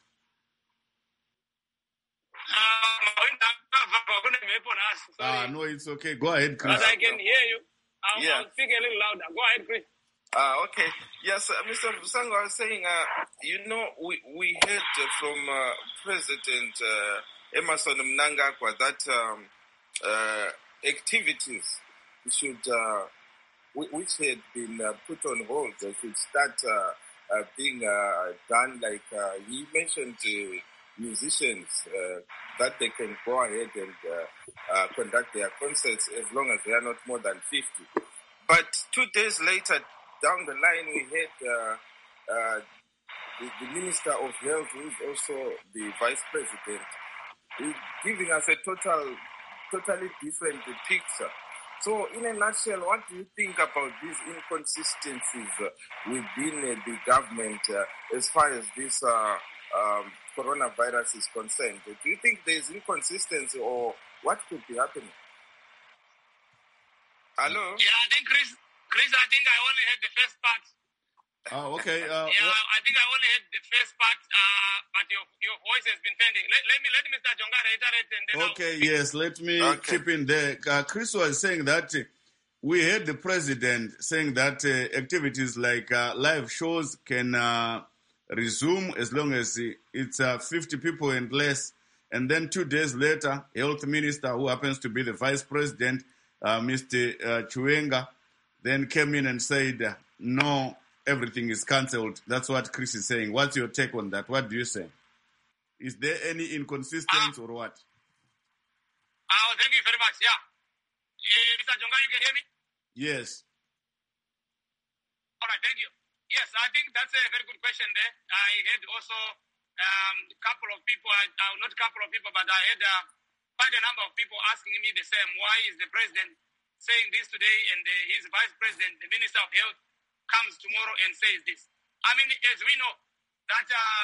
Ah, no, it's okay. Go ahead, Chris. But I can hear you. I'll, Yeah. I'll speak a little louder. Go ahead, Chris. Uh, okay. Yes, uh, Mister Vusango, I was saying, uh, you know, we, we heard uh, from uh, President uh, Emerson Mnangagwa that um, uh, activities should, uh, wh- which had been uh, put on hold, uh, should start uh, uh, being uh, done. Like uh, he mentioned uh, musicians, uh, that they can go ahead and uh, uh, conduct their concerts as long as they are not more than fifty. But two days later, down the line, we had uh, uh, the, the Minister of Health, who is also the Vice President, he's giving us a total, totally different picture. So, in a nutshell, what do you think about these inconsistencies uh, within uh, the government uh, as far as this uh, um, coronavirus is concerned? Do you think there is inconsistency, or what could be happening? Hello? Yeah, I think, Chris, Chris, I think I only heard the first part. Oh, okay. Uh, yeah, well, I think I only heard the first part, uh, but your, your voice has been pending. Let, let me let Mister Jonga reiterate and then okay, I'll... yes, let me Okay. chip in there. Uh, Chris was saying that uh, we heard the president saying that uh, activities like uh, live shows can uh, resume as long as it's uh, fifty people and less. And then two days later, health minister, who happens to be the vice president, uh, Mister Uh, Chuenga, then came in and said, uh, no, everything is cancelled. That's what Chris is saying. What's your take on that? What do you say? Is there any inconsistency uh, or what? Oh, thank you very much. Yeah. Uh, Mister Jonga, you can hear me? Yes. All right, thank you. Yes, I think that's a very good question there. I had also um, a couple of people, uh, not a couple of people, but I had uh, quite a number of people asking me the same. Why is the president saying this today and uh, his vice president, the Minister of Health, comes tomorrow and says this? I mean, as we know, that uh,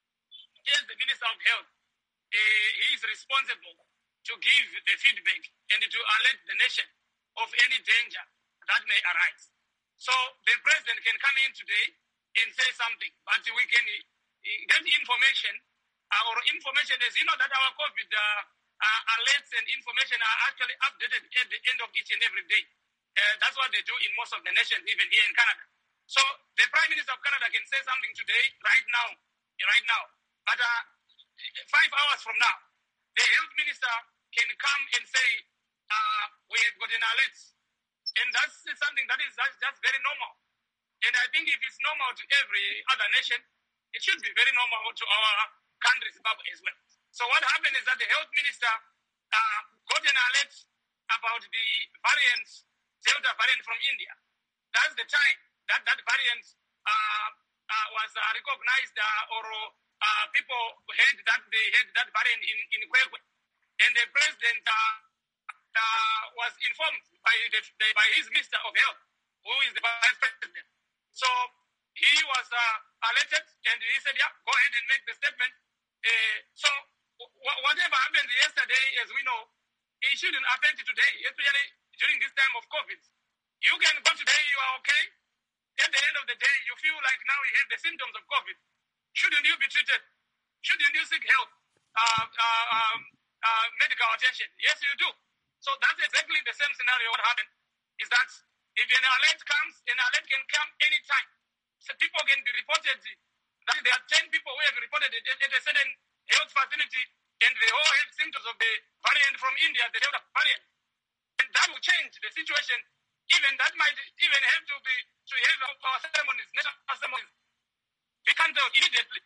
as the Minister of Health, uh, he is responsible to give the feedback and to alert the nation of any danger that may arise. So the president can come in today and say something, but we can get information, uh, or information as you know that our COVID uh, uh, alerts and information are actually updated at the end of each and every day. Uh, that's what they do in most of the nations, even here in Canada. So the Prime Minister of Canada can say something today, right now, right now. But uh, five hours from now, the health minister can come and say, uh, we have got an alert. And that's something that is that's, that's very normal. And I think if it's normal to every other nation, it should be very normal to our country, Zimbabwe, as well. So what happened is that the health minister uh, got an alert about the variants, Delta variant from India. That's the time that that variant uh, uh, was uh, recognized, uh, or uh, people heard that they had that variant in, in Kwekwe. And the president uh, uh, was informed by, the, the, by his Minister of Health, who is the vice president. So he was uh, alerted, and he said, yeah, go ahead and make the statement. Uh, so w- whatever happened yesterday, as we know, it shouldn't affect today, especially during this time of COVID. You can go today, you are okay. At the end of the day, you feel like now you have the symptoms of COVID. Shouldn't you be treated? Shouldn't you seek help, uh, uh, um, uh, medical attention? Yes, you do. So that's exactly the same scenario. What happened is that if an alert comes, an alert can come anytime. So people can be reported. That is, there are ten people who have reported it at a certain health facility, and they all have symptoms of the variant from India, the Delta variant. And that will change the situation. Even that might even have to be to have our ceremonies, national ceremonies, be cancelled immediately.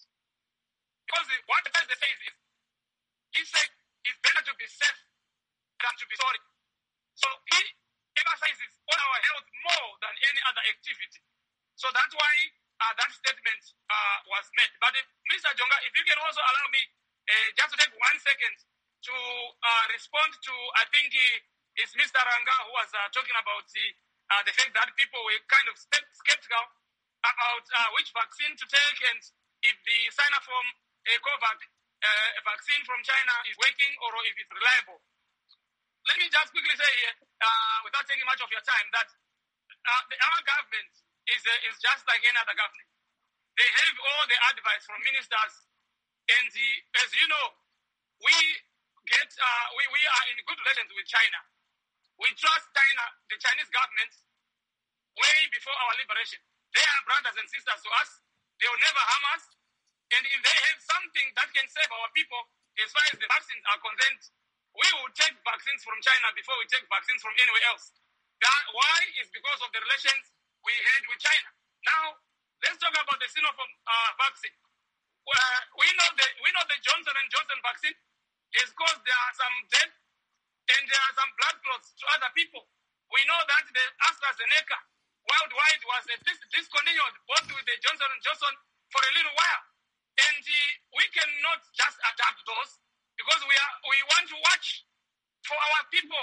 Because what the president says is, he said it's better to be safe than to be sorry. So he emphasizes on our health more than any other activity. So that's why uh, that statement uh, was made. But if, Mister Jonga, if you can also allow me uh, just to take one second to uh, respond to, I think uh, it's Mister Ranga who was uh, talking about the, uh, the fact that people were kind of skeptical about uh, which vaccine to take, and if the Sinopharm uh, COVAX uh, vaccine from China is working or if it's reliable. Let me just quickly say here, uh, without taking much of your time, that uh, the, our government is uh, is just like any other government. They have all the advice from ministers, and the, as you know, we get uh, we, we are in good relations with China. We trust China, the Chinese government, way before our liberation. They are brothers and sisters to us. They will never harm us. And if they have something that can save our people, as far as the vaccines are concerned, we will take vaccines from China before we take vaccines from anywhere else. That, why? Is because of the relations we had with China. Now, let's talk about the Sinopharm uh, vaccine. Uh, we know the we know the Johnson and Johnson vaccine is caused there are some death and there are some blood clots to other people. We know that the AstraZeneca worldwide was at least discontinued both with the Johnson and Johnson for a little while, and uh, we cannot just adapt those because we are we want to watch for our people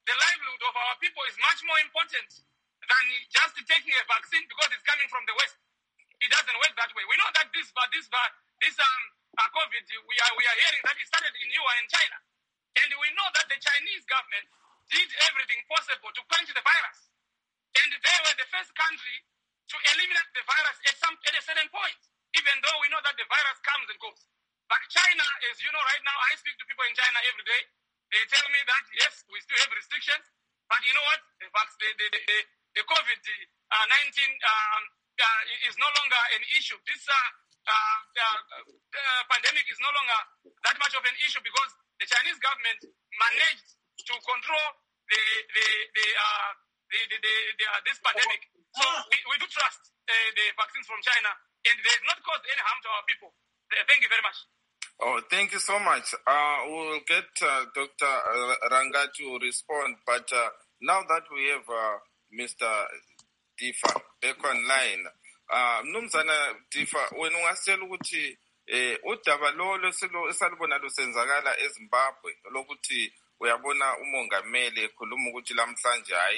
the livelihood of our people is much more important than just taking a vaccine because it's coming from the West. It doesn't work that way. We know that this this this um uh, COVID, we are we are hearing that it started in Wuhan in China, and we know that the Chinese government did everything possible to quench the virus, and they were the first country to eliminate the virus at some at a certain point. Even though we know that the virus comes and goes, but China, as you know, right now I speak to people in China every day. They tell me that yes, we still have restrictions, but you know what? The the the the, the COVID nineteen um, uh, is no longer an issue. This uh, uh, uh, uh, pandemic is no longer that much of an issue because the Chinese government managed to control the the the uh, the, the, the, the uh, this pandemic. So we, we do trust uh, the vaccines from China, and they have not caused any harm to our people. Uh, thank you very much. Oh, thank you so much. Uh, we'll get uh, Doctor Ranga to respond, but uh, now that we have uh, Mister Difa back online, uh, Mnumzana Difa, wena ungasitshela ukuthi eh udaba lo esalibona lusenzakala eZimbabwe lokuthi uyabona umongameli ekhuluma ukuthi lamhlanje hayi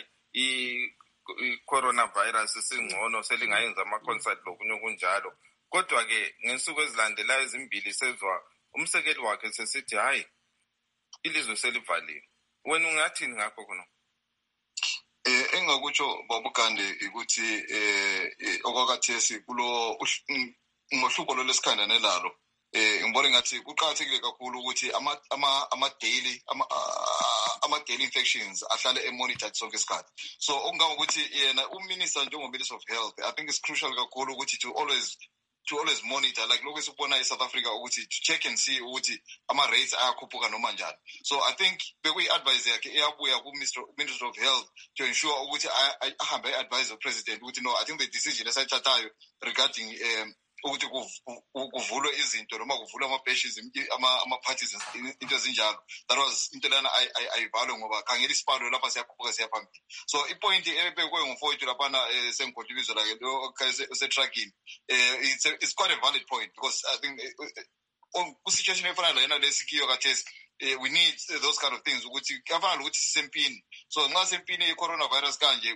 i-coronavirus isingcono selingayenza ama-concert lokunye okunjalo. Kodwa ke ngensuku ezilandelayo ezimbili sezwa umsekeli wakhe sesithi hayi ilizwe selivaliwe. Wena ungathini ngakho khona? Eh engakutsho babugande ukuthi eh okwakathesi kulo ngohlupho lo lesikhanda nelalo eh ngibona ngathi kuqhakathekile kakhulu ukuthi ama ama ama daily ama ama daily infections ahlale emonitored sonke isikhathi. So okungaba ukuthi yena uminister njengo Minister of Health, I think it's crucial kakhulu ukuthi to always to always monitor, like lokho esibona eSouth Africa ukuthi to check and see ukuthi ama rates ayakhuphuka noma njani. So I think bekuyi advice yakhe eyabuya ku Minister of Health to ensure ukuthi ahambe advise the president ukuthi no, I think the decision esayithathayo regarding um ukuthi kuvulwe izinto noma kuvulwe ama bases ama ama parties into ezinjalo, that was into lana ayivalwe ngoba khangela isipalo lapha siyakhuphuka siyaphambili. So ipoint ebekwe ngumfowethu lapha sengikhothibizo la ke se tracking it's it's quite a valid point because I think on situation efana la yena lesikiyo kathesi we need those kind of things ukuthi kafana ukuthi sisempini. So nxa sempini i-coronavirus kanje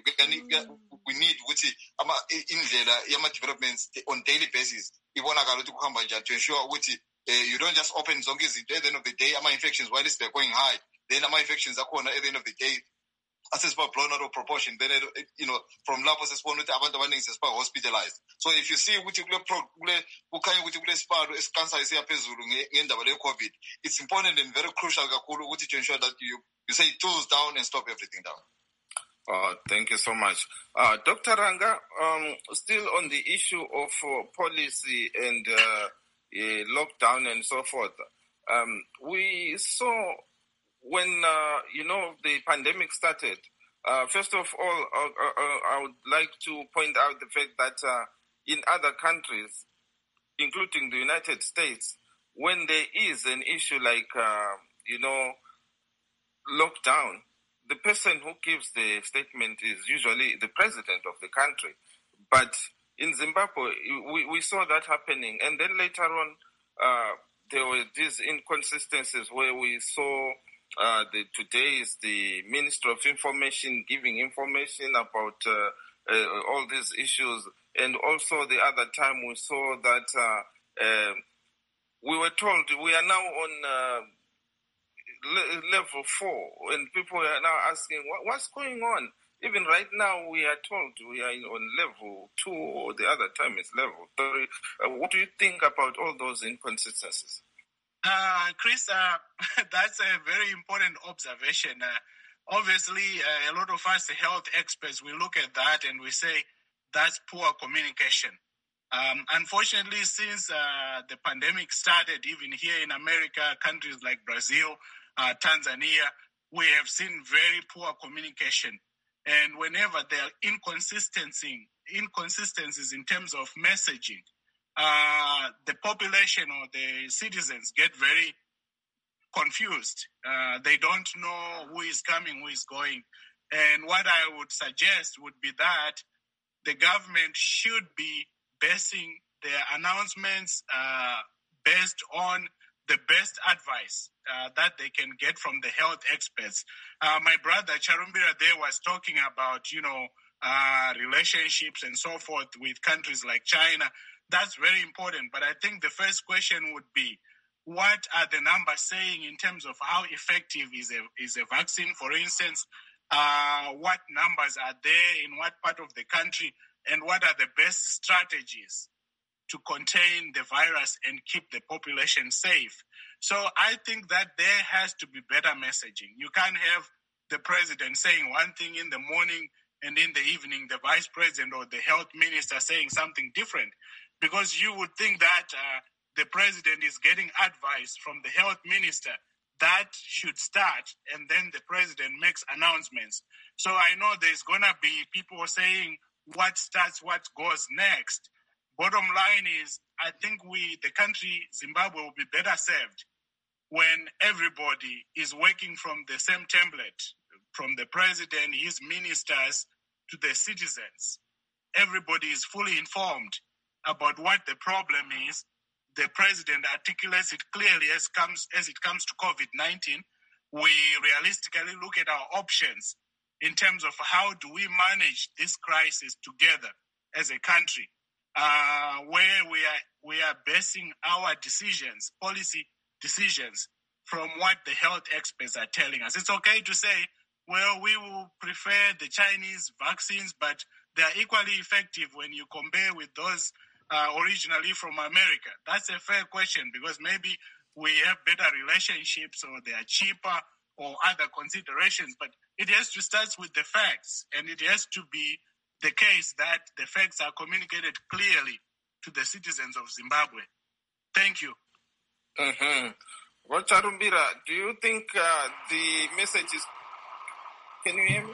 we need ukuthi ama indlela yama developments on daily basis ibonakala ukuthi kuhamba njani to ensure ukuthi you don't just open zonke izinto at the end of the day ama infections while they're going high, then ama infections akhona at the end of the day asesba blown out of proportion, then you know from lapho sesibona ukuthi abantu abaningi sesiba hospitalized. So if you see ukuthi kule kule kukhanya ukuthi kule sipalo esicancer isiyaphezulu ngendaba le COVID, it's important and very crucial kakhulu ukuthi to ensure that you you say tools down and stop everything down. Uh, thank you so much. Uh, Doctor Ranga, um, still on the issue of uh, policy and uh, uh, lockdown and so forth, um, we saw when, uh, you know, the pandemic started, uh, first of all, uh, uh, I would like to point out the fact that uh, in other countries, including the United States, when there is an issue like, uh, you know, lockdown, the person who gives the statement is usually the president of the country. But in Zimbabwe, we, we saw that happening. And then later on, uh, there were these inconsistencies where we saw uh, the, today is the Minister of Information giving information about uh, uh, all these issues. And also the other time we saw that uh, uh, we were told we are now on uh, level four, and people are now asking what, what's going on. Even right now, we are told we are on level two, or the other time it's level three. Uh, what do you think about all those inconsistencies? Uh, Chris, uh, that's a very important observation. Uh, obviously, uh, a lot of us health experts, we look at that and we say that's poor communication. Um, unfortunately, since uh, the pandemic started, even here in America, countries like Brazil, Uh, Tanzania, we have seen very poor communication. And whenever there are inconsistency, inconsistencies in terms of messaging, uh, the population or the citizens get very confused. Uh, they don't know who is coming, who is going. And what I would suggest would be that the government should be basing their announcements uh, based on the best advice uh, that they can get from the health experts. Uh, my brother Charumbira there was talking about, you know, uh, relationships and so forth with countries like China. That's very important. But I think the first question would be, what are the numbers saying in terms of how effective is a, is a vaccine, for instance? Uh, what numbers are there in what part of the country? And what are the best strategies to contain the virus and keep the population safe? So I think that there has to be better messaging. You can't have the president saying one thing in the morning and in the evening the vice president or the health minister saying something different, because you would think that uh, the president is getting advice from the health minister. That should start, and then the president makes announcements. So I know there's going to be people saying what starts, what goes next. Bottom line is, I think we, the country, Zimbabwe, will be better served when everybody is working from the same template, from the president, his ministers, to the citizens. Everybody is fully informed about what the problem is. The president articulates it clearly as comes as it comes to COVID nineteen. We realistically look at our options in terms of how do we manage this crisis together as a country, uh, where we are we are basing our decisions, policy decisions, from what the health experts are telling us. It's okay to say, well, we will prefer the Chinese vaccines, but they are equally effective when you compare with those uh, originally from America. That's a fair question, because maybe we have better relationships or they are cheaper or other considerations, but it has to start with the facts, and it has to be the case that the facts are communicated clearly to the citizens of Zimbabwe. Thank you. Mm-hmm. Well, Charumbira, do you think uh, the message is... Can you hear me?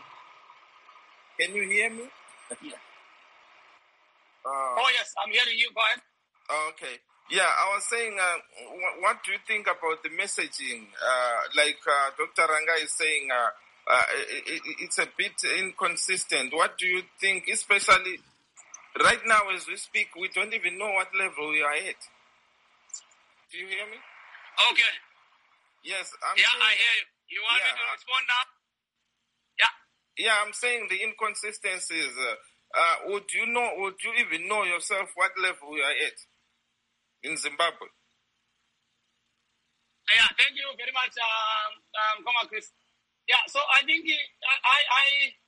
Can you hear me? Yeah. Uh, oh, yes, I'm hearing you. Go ahead. Okay. Yeah, I was saying, uh, what, what do you think about the messaging? Uh, like uh, Doctor Ranga is saying, uh, uh, it, it's a bit inconsistent. What do you think, especially right now as we speak, we don't even know what level we are at. Do you hear me? Okay. Yes. I'm yeah, saying, I hear you. You want yeah, me to respond now? Yeah. Yeah, I'm saying the inconsistencies. Uh, uh, would you know, would you even know yourself what level we are at in Zimbabwe? Yeah, thank you very much, um, um, Koma Chris. Yeah, so I think I, I,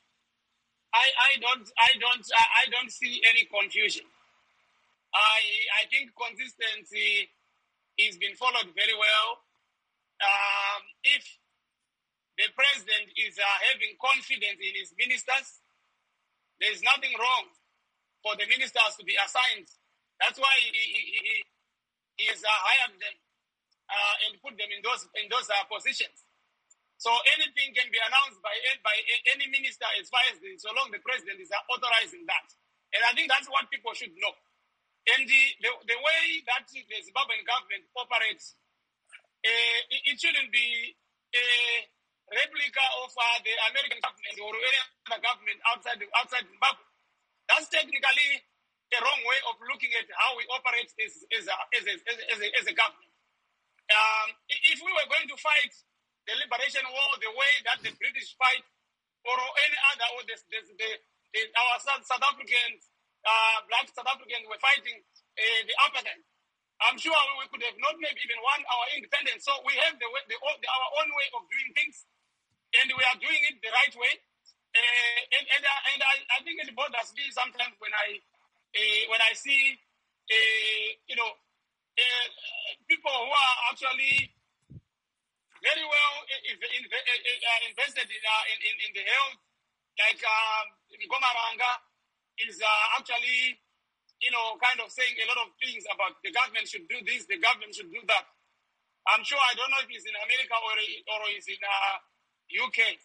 I, I don't, I don't, I don't see any confusion. I, I think consistency is being followed very well. Um, if the president is uh, having confidence in his ministers, there is nothing wrong for the ministers to be assigned. That's why he, he, he, he has uh, hired them uh, and put them in those in those uh, positions. So anything can be announced by by any minister as far as the, so long the president is uh, authorizing that. And I think that's what people should know. And the, the, the way that the Zimbabwean government operates, uh, it, it shouldn't be a replica of uh, the American government or any other government outside the, outside Zimbabwe. That's technically a wrong way of looking at how we operate as, as, a, as, a, as, a, as a government. Um, if we were going to fight the liberation war the way that the British fight, or any other, or the, the, the, the, our South, South Africans, uh, black South Africans were fighting uh, the apartheid, I'm sure we could have not maybe even won our independence. So we have the, way, the, the our own way of doing things, and we are doing it the right way. Uh, and and, uh, and I, I think it bothers me sometimes when I uh, when I see uh, you know uh, people who are actually very well invested in, uh, in, in in the health, like um, Gomaranga is uh, actually you know kind of saying a lot of things about the government should do this, the government should do that. I'm sure, I don't know if he's in America or or he's in uh, U K.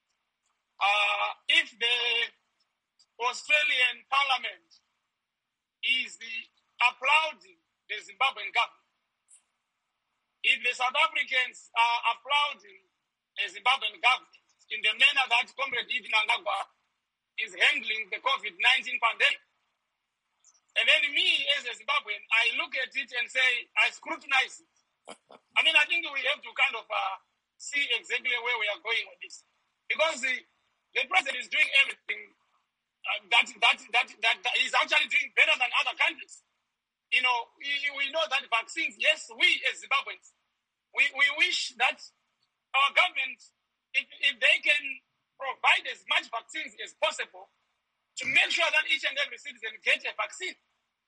Uh, if the Australian Parliament is the applauding the Zimbabwean government, if the South Africans are applauding the Zimbabwean government in the manner that Comrade Edi Nangagwa is handling the COVID nineteen pandemic, and then me as a Zimbabwean, I look at it and say, I scrutinize it I mean, I think we have to kind of uh, see exactly where we are going with this. Because the, the president is doing everything uh, that, that, that, that, that is actually doing better than other countries. You know, we, we know that vaccines, yes, we as Zimbabweans, we, we wish that our government, if, if they can provide as much vaccines as possible to make sure that each and every citizen gets a vaccine.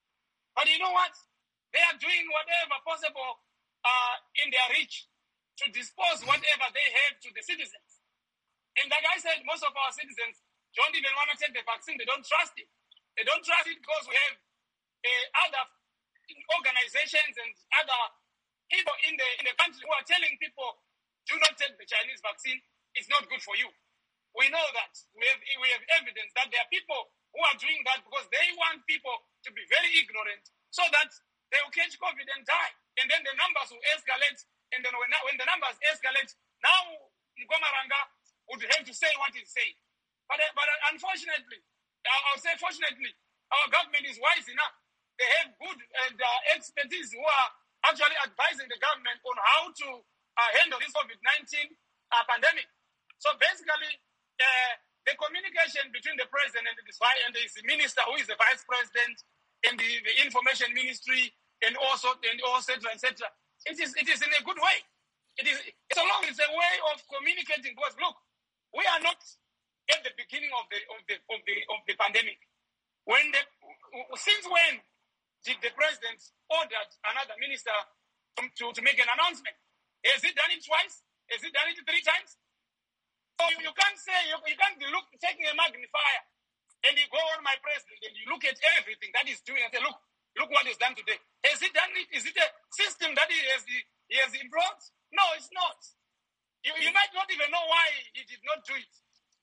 But you know what? They are doing whatever possible uh, in their reach to dispose whatever they have to the citizens. And like I said, most of our citizens don't even want to take the vaccine. They don't trust it. They don't trust it because we have uh, other organizations and other people in the in the country who are telling people, do not take the Chinese vaccine. It's not good for you. We know that. We have, we have evidence that there are people who are doing that because they want people to be very ignorant so that they will catch COVID and die. And then the numbers will escalate. And then when, when the numbers escalate, now Mgomaranga would have to say what he's saying. But, but unfortunately, I'll say fortunately, our government is wise enough. They have good and uh, expertise who are actually advising the government on how to uh, handle this COVID nineteen uh, pandemic. So basically, uh, the communication between the president and his, and his minister, who is the vice president, and the, the information ministry, and also and all cetera, et cetera. It is it is in a good way. It is so long it's a way of communicating. Because look, we are not at the beginning of the of the of the of the pandemic. When the since when did the president ordered another minister to, to make an announcement? Has he done it twice? Has he done it three times? So you, you can't say, you, you can't be look, taking a magnifier and you go on my president and you look at everything that he's doing and say, look, look what he's done today. Has he done it? Is it a system that he has, he has employed? No, it's not. You, you might not even know why he did not do it.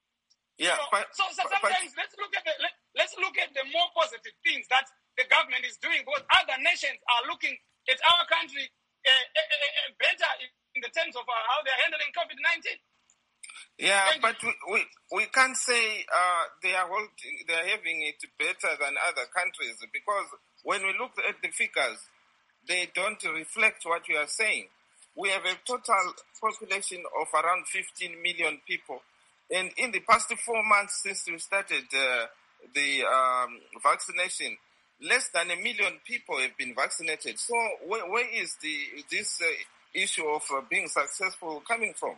Yeah, you know? but, so, so sometimes but, let's look at the let, let's look at the more positive things that the government is doing, because other nations are looking at our country uh, uh, uh, better in the terms of uh, how they're handling COVID nineteen. Yeah, Thank but you. we, we we can't say uh, they are holding, they are having it better than other countries, because when we look at the figures, they don't reflect what you are saying. We have a total population of around fifteen million people, and in the past four months since we started uh, the um, vaccination, less than a million people have been vaccinated. So where, where is the this uh, issue of uh, being successful coming from?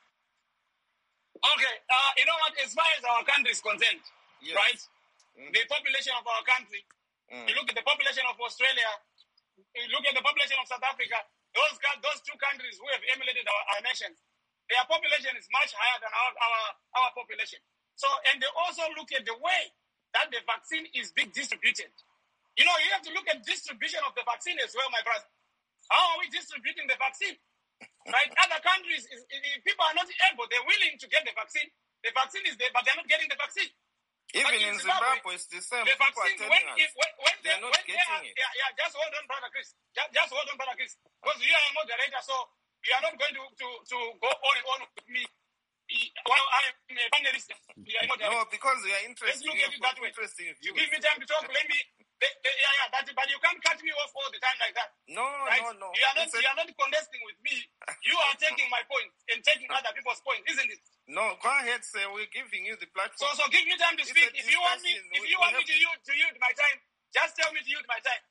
Okay, uh, you know what? As far as our country is concerned, Yes. right? Mm. The population of our country. Mm. You look at the population of Australia. You look at the population of South Africa. Those those two countries who have emulated our, our nations, their population is much higher than our, our our population. So, and they also look at the way that the vaccine is being distributed. You know, you have to look at distribution of the vaccine as well, my brother. How are we distributing the vaccine? Right? Other countries, is, is, people are not able, they're willing to get the vaccine. The vaccine is there, but they're not getting the vaccine. Even But in Zimbabwe, it's the same. The People are vaccine, telling when, us if, when, when they, they're not when they getting are, it. yeah, yeah, just hold on, brother Chris. Just, just hold on, brother Chris. Because you are a moderator, so you are not going to, to, to go on and on with me. While I am a panelist, you are a moderator. No, because we are Let's interesting. look at it that way. Interesting You views. give me time to talk, let me, they, they, yeah, yeah, but, but you can't cut me off all the time like that. No, Right? no, no. You are not It's a- you are not contesting with me. You are taking my point and taking other people's point, isn't it? No, go ahead, sir. We're giving you the So platform. so give me time to It's speak. a If you want me discussion. if We- you we want me have to to- use to use my time, just tell me to use my time.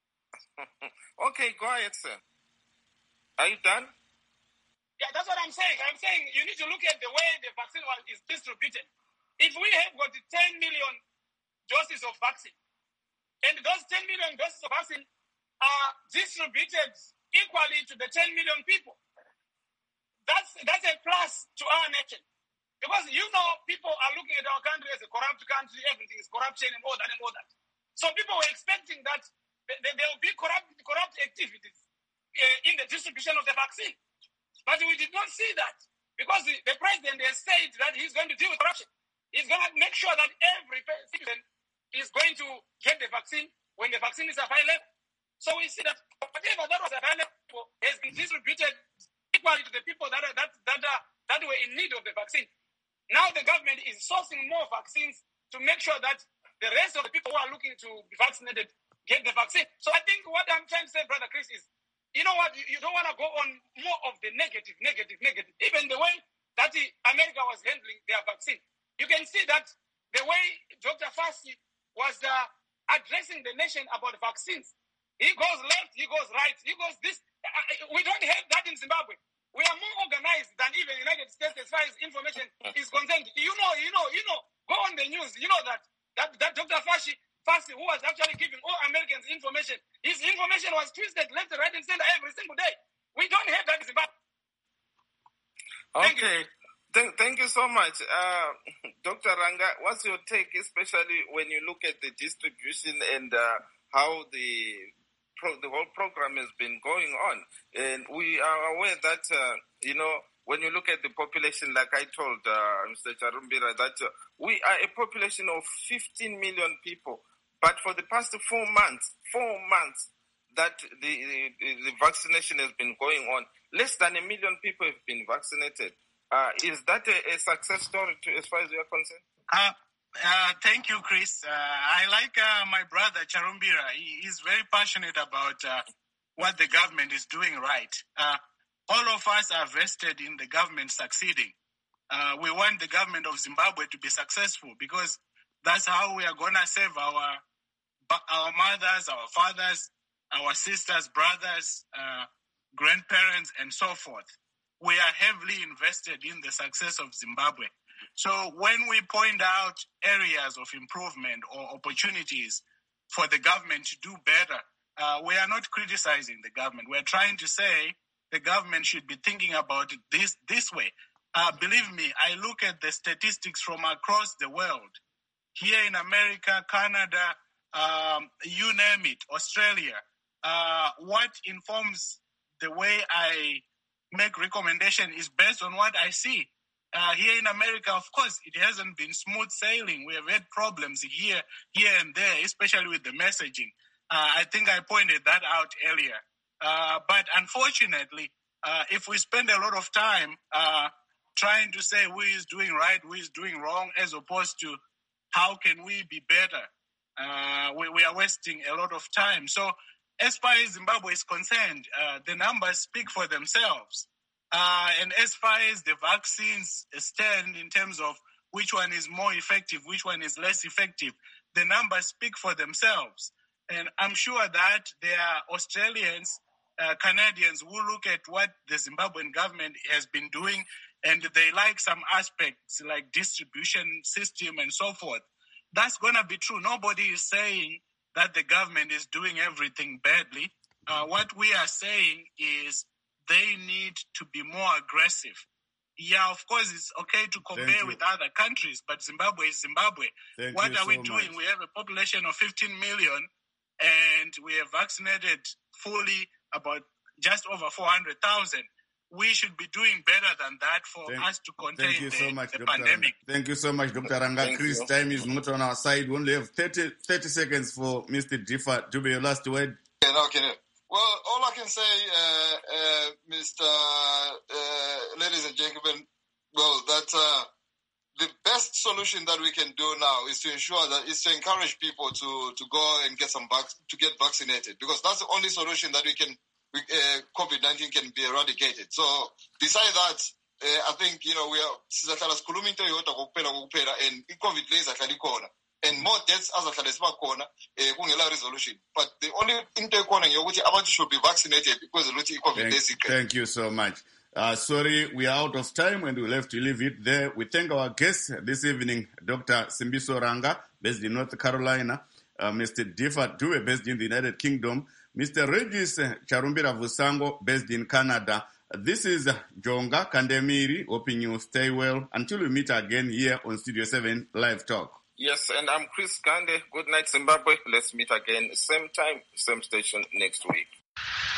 Okay, go ahead, sir. Are you done? Yeah, that's what I'm saying. I'm saying you need to look at the way the vaccine was, is distributed. If we have got ten million doses of vaccine, and those ten million doses of vaccine are distributed equally to the ten million people, that's that's a plus to our nation. Because, you know, people are looking at our country as a corrupt country, everything is corruption and all that and all that. So people were expecting that there will be corrupt, corrupt activities uh, in the distribution of the vaccine. But we did not see that, because the, the president has said that he's going to deal with corruption. He's going to make sure that every citizen is going to get the vaccine when the vaccine is available. So we see that whatever that was available has been distributed equally to the people that are, that that are, that were in need of the vaccine. Now the government is sourcing more vaccines to make sure that the rest of the people who are looking to be vaccinated get the vaccine. So I think what I'm trying to say, Brother Chris, is you know what, you, you don't want to go on more of the negative, negative, negative. Even the way that the, America was handling their vaccine. You can see that the way Doctor Fauci was uh, addressing the nation about vaccines. He goes left, he goes right, he goes this. Uh, we don't have that in Zimbabwe. We are more organized than even the United States as far as information is concerned. You know, you know, you know, go on the news. You know that that, that Doctor Fauci, Fauci, who was actually giving all Americans information, his information was twisted left, right, and center every single day. We don't have that in Zimbabwe. Thank okay. You. Thank, thank you so much. Uh, Doctor Ranga, what's your take, especially when you look at the distribution and uh, how the pro- the whole program has been going on? And we are aware that, uh, you know, when you look at the population, like I told uh, Mister Charumbira, that uh, we are a population of fifteen million people. But for the past four months, four months that the, the, the vaccination has been going on, less than a million people have been vaccinated. Uh, is that a, a success story to, as far as you are concerned? Uh, uh, thank you, Chris. Uh, I like uh, my brother Charumbira. He is very passionate about uh, what the government is doing right. Uh, all of us are vested in the government succeeding. Uh, we want the government of Zimbabwe to be successful because that's how we are going to save our our mothers, our fathers, our sisters, brothers, uh, grandparents, and so forth. We are heavily invested in the success of Zimbabwe. So when we point out areas of improvement or opportunities for the government to do better, uh, we are not criticizing the government. We're trying to say the government should be thinking about it this, this way. Uh, believe me, I look at the statistics from across the world. Here in America, Canada, um, you name it, Australia. Uh, what informs the way I make recommendation is based on what I see. Uh, here in America, of course, it hasn't been smooth sailing. We have had problems here, here and there, especially with the messaging. Uh, I think I pointed that out earlier. Uh, but unfortunately, uh, if we spend a lot of time uh, trying to say who is doing right, who is doing wrong, as opposed to how can we be better, uh, we, we are wasting a lot of time. So as far as Zimbabwe is concerned, uh, the numbers speak for themselves. Uh, and as far as the vaccines stand in terms of which one is more effective, which one is less effective, the numbers speak for themselves. And I'm sure that there are Australians, uh, Canadians who look at what the Zimbabwean government has been doing and they like some aspects like distribution system and so forth. That's going to be true. Nobody is saying that the government is doing everything badly. Uh, what we are saying is they need to be more aggressive. Yeah, of course, it's okay to compare with other countries, but Zimbabwe is Zimbabwe. Thank what are so we doing? much. We have a population of fifteen million, and we have vaccinated fully about just over four hundred thousand. We should be doing better than that for Thank, us to contain thank you the, so much, the Doctor pandemic. Ranga. Thank you so much, Doctor Ranga. Thank Chris, you. time is not on our side. We only have thirty, thirty seconds for Mister Diffa to be your last word. Yeah, no, can you? Well, all I can say, uh, uh, Mister Uh, ladies and gentlemen, well, that uh, the best solution that we can do now is to ensure that is to encourage people to, to go and get some vac- to get vaccinated, because that's the only solution that we can we, uh, COVID nineteen can be eradicated. So besides that, uh, I think you know we are sizahlala sikhuluma into eyodwa kokuphela kokuphela and i-COVID le izahlala ikhona. And more deaths azahlala sibakhona eh kungela resolution, but the only into ekhona ngeyokuthi abantu should be vaccinated because ukuthi i-COVID Thank, is thank you so much. Uh, sorry, we are out of time and we'll have to leave it there. We thank our guests this evening, Doctor Simbiso Ranga, based in North Carolina, uh, Mister Diffa Dube, based in the United Kingdom, Mister Regis Charumbira Vusango, based in Canada. This is Jonga Kandemiri, hoping you stay well until we meet again here on Studio seven Live Talk. Yes, and I'm Chris Gande. Good night, Zimbabwe. Let's meet again, same time, same station next week.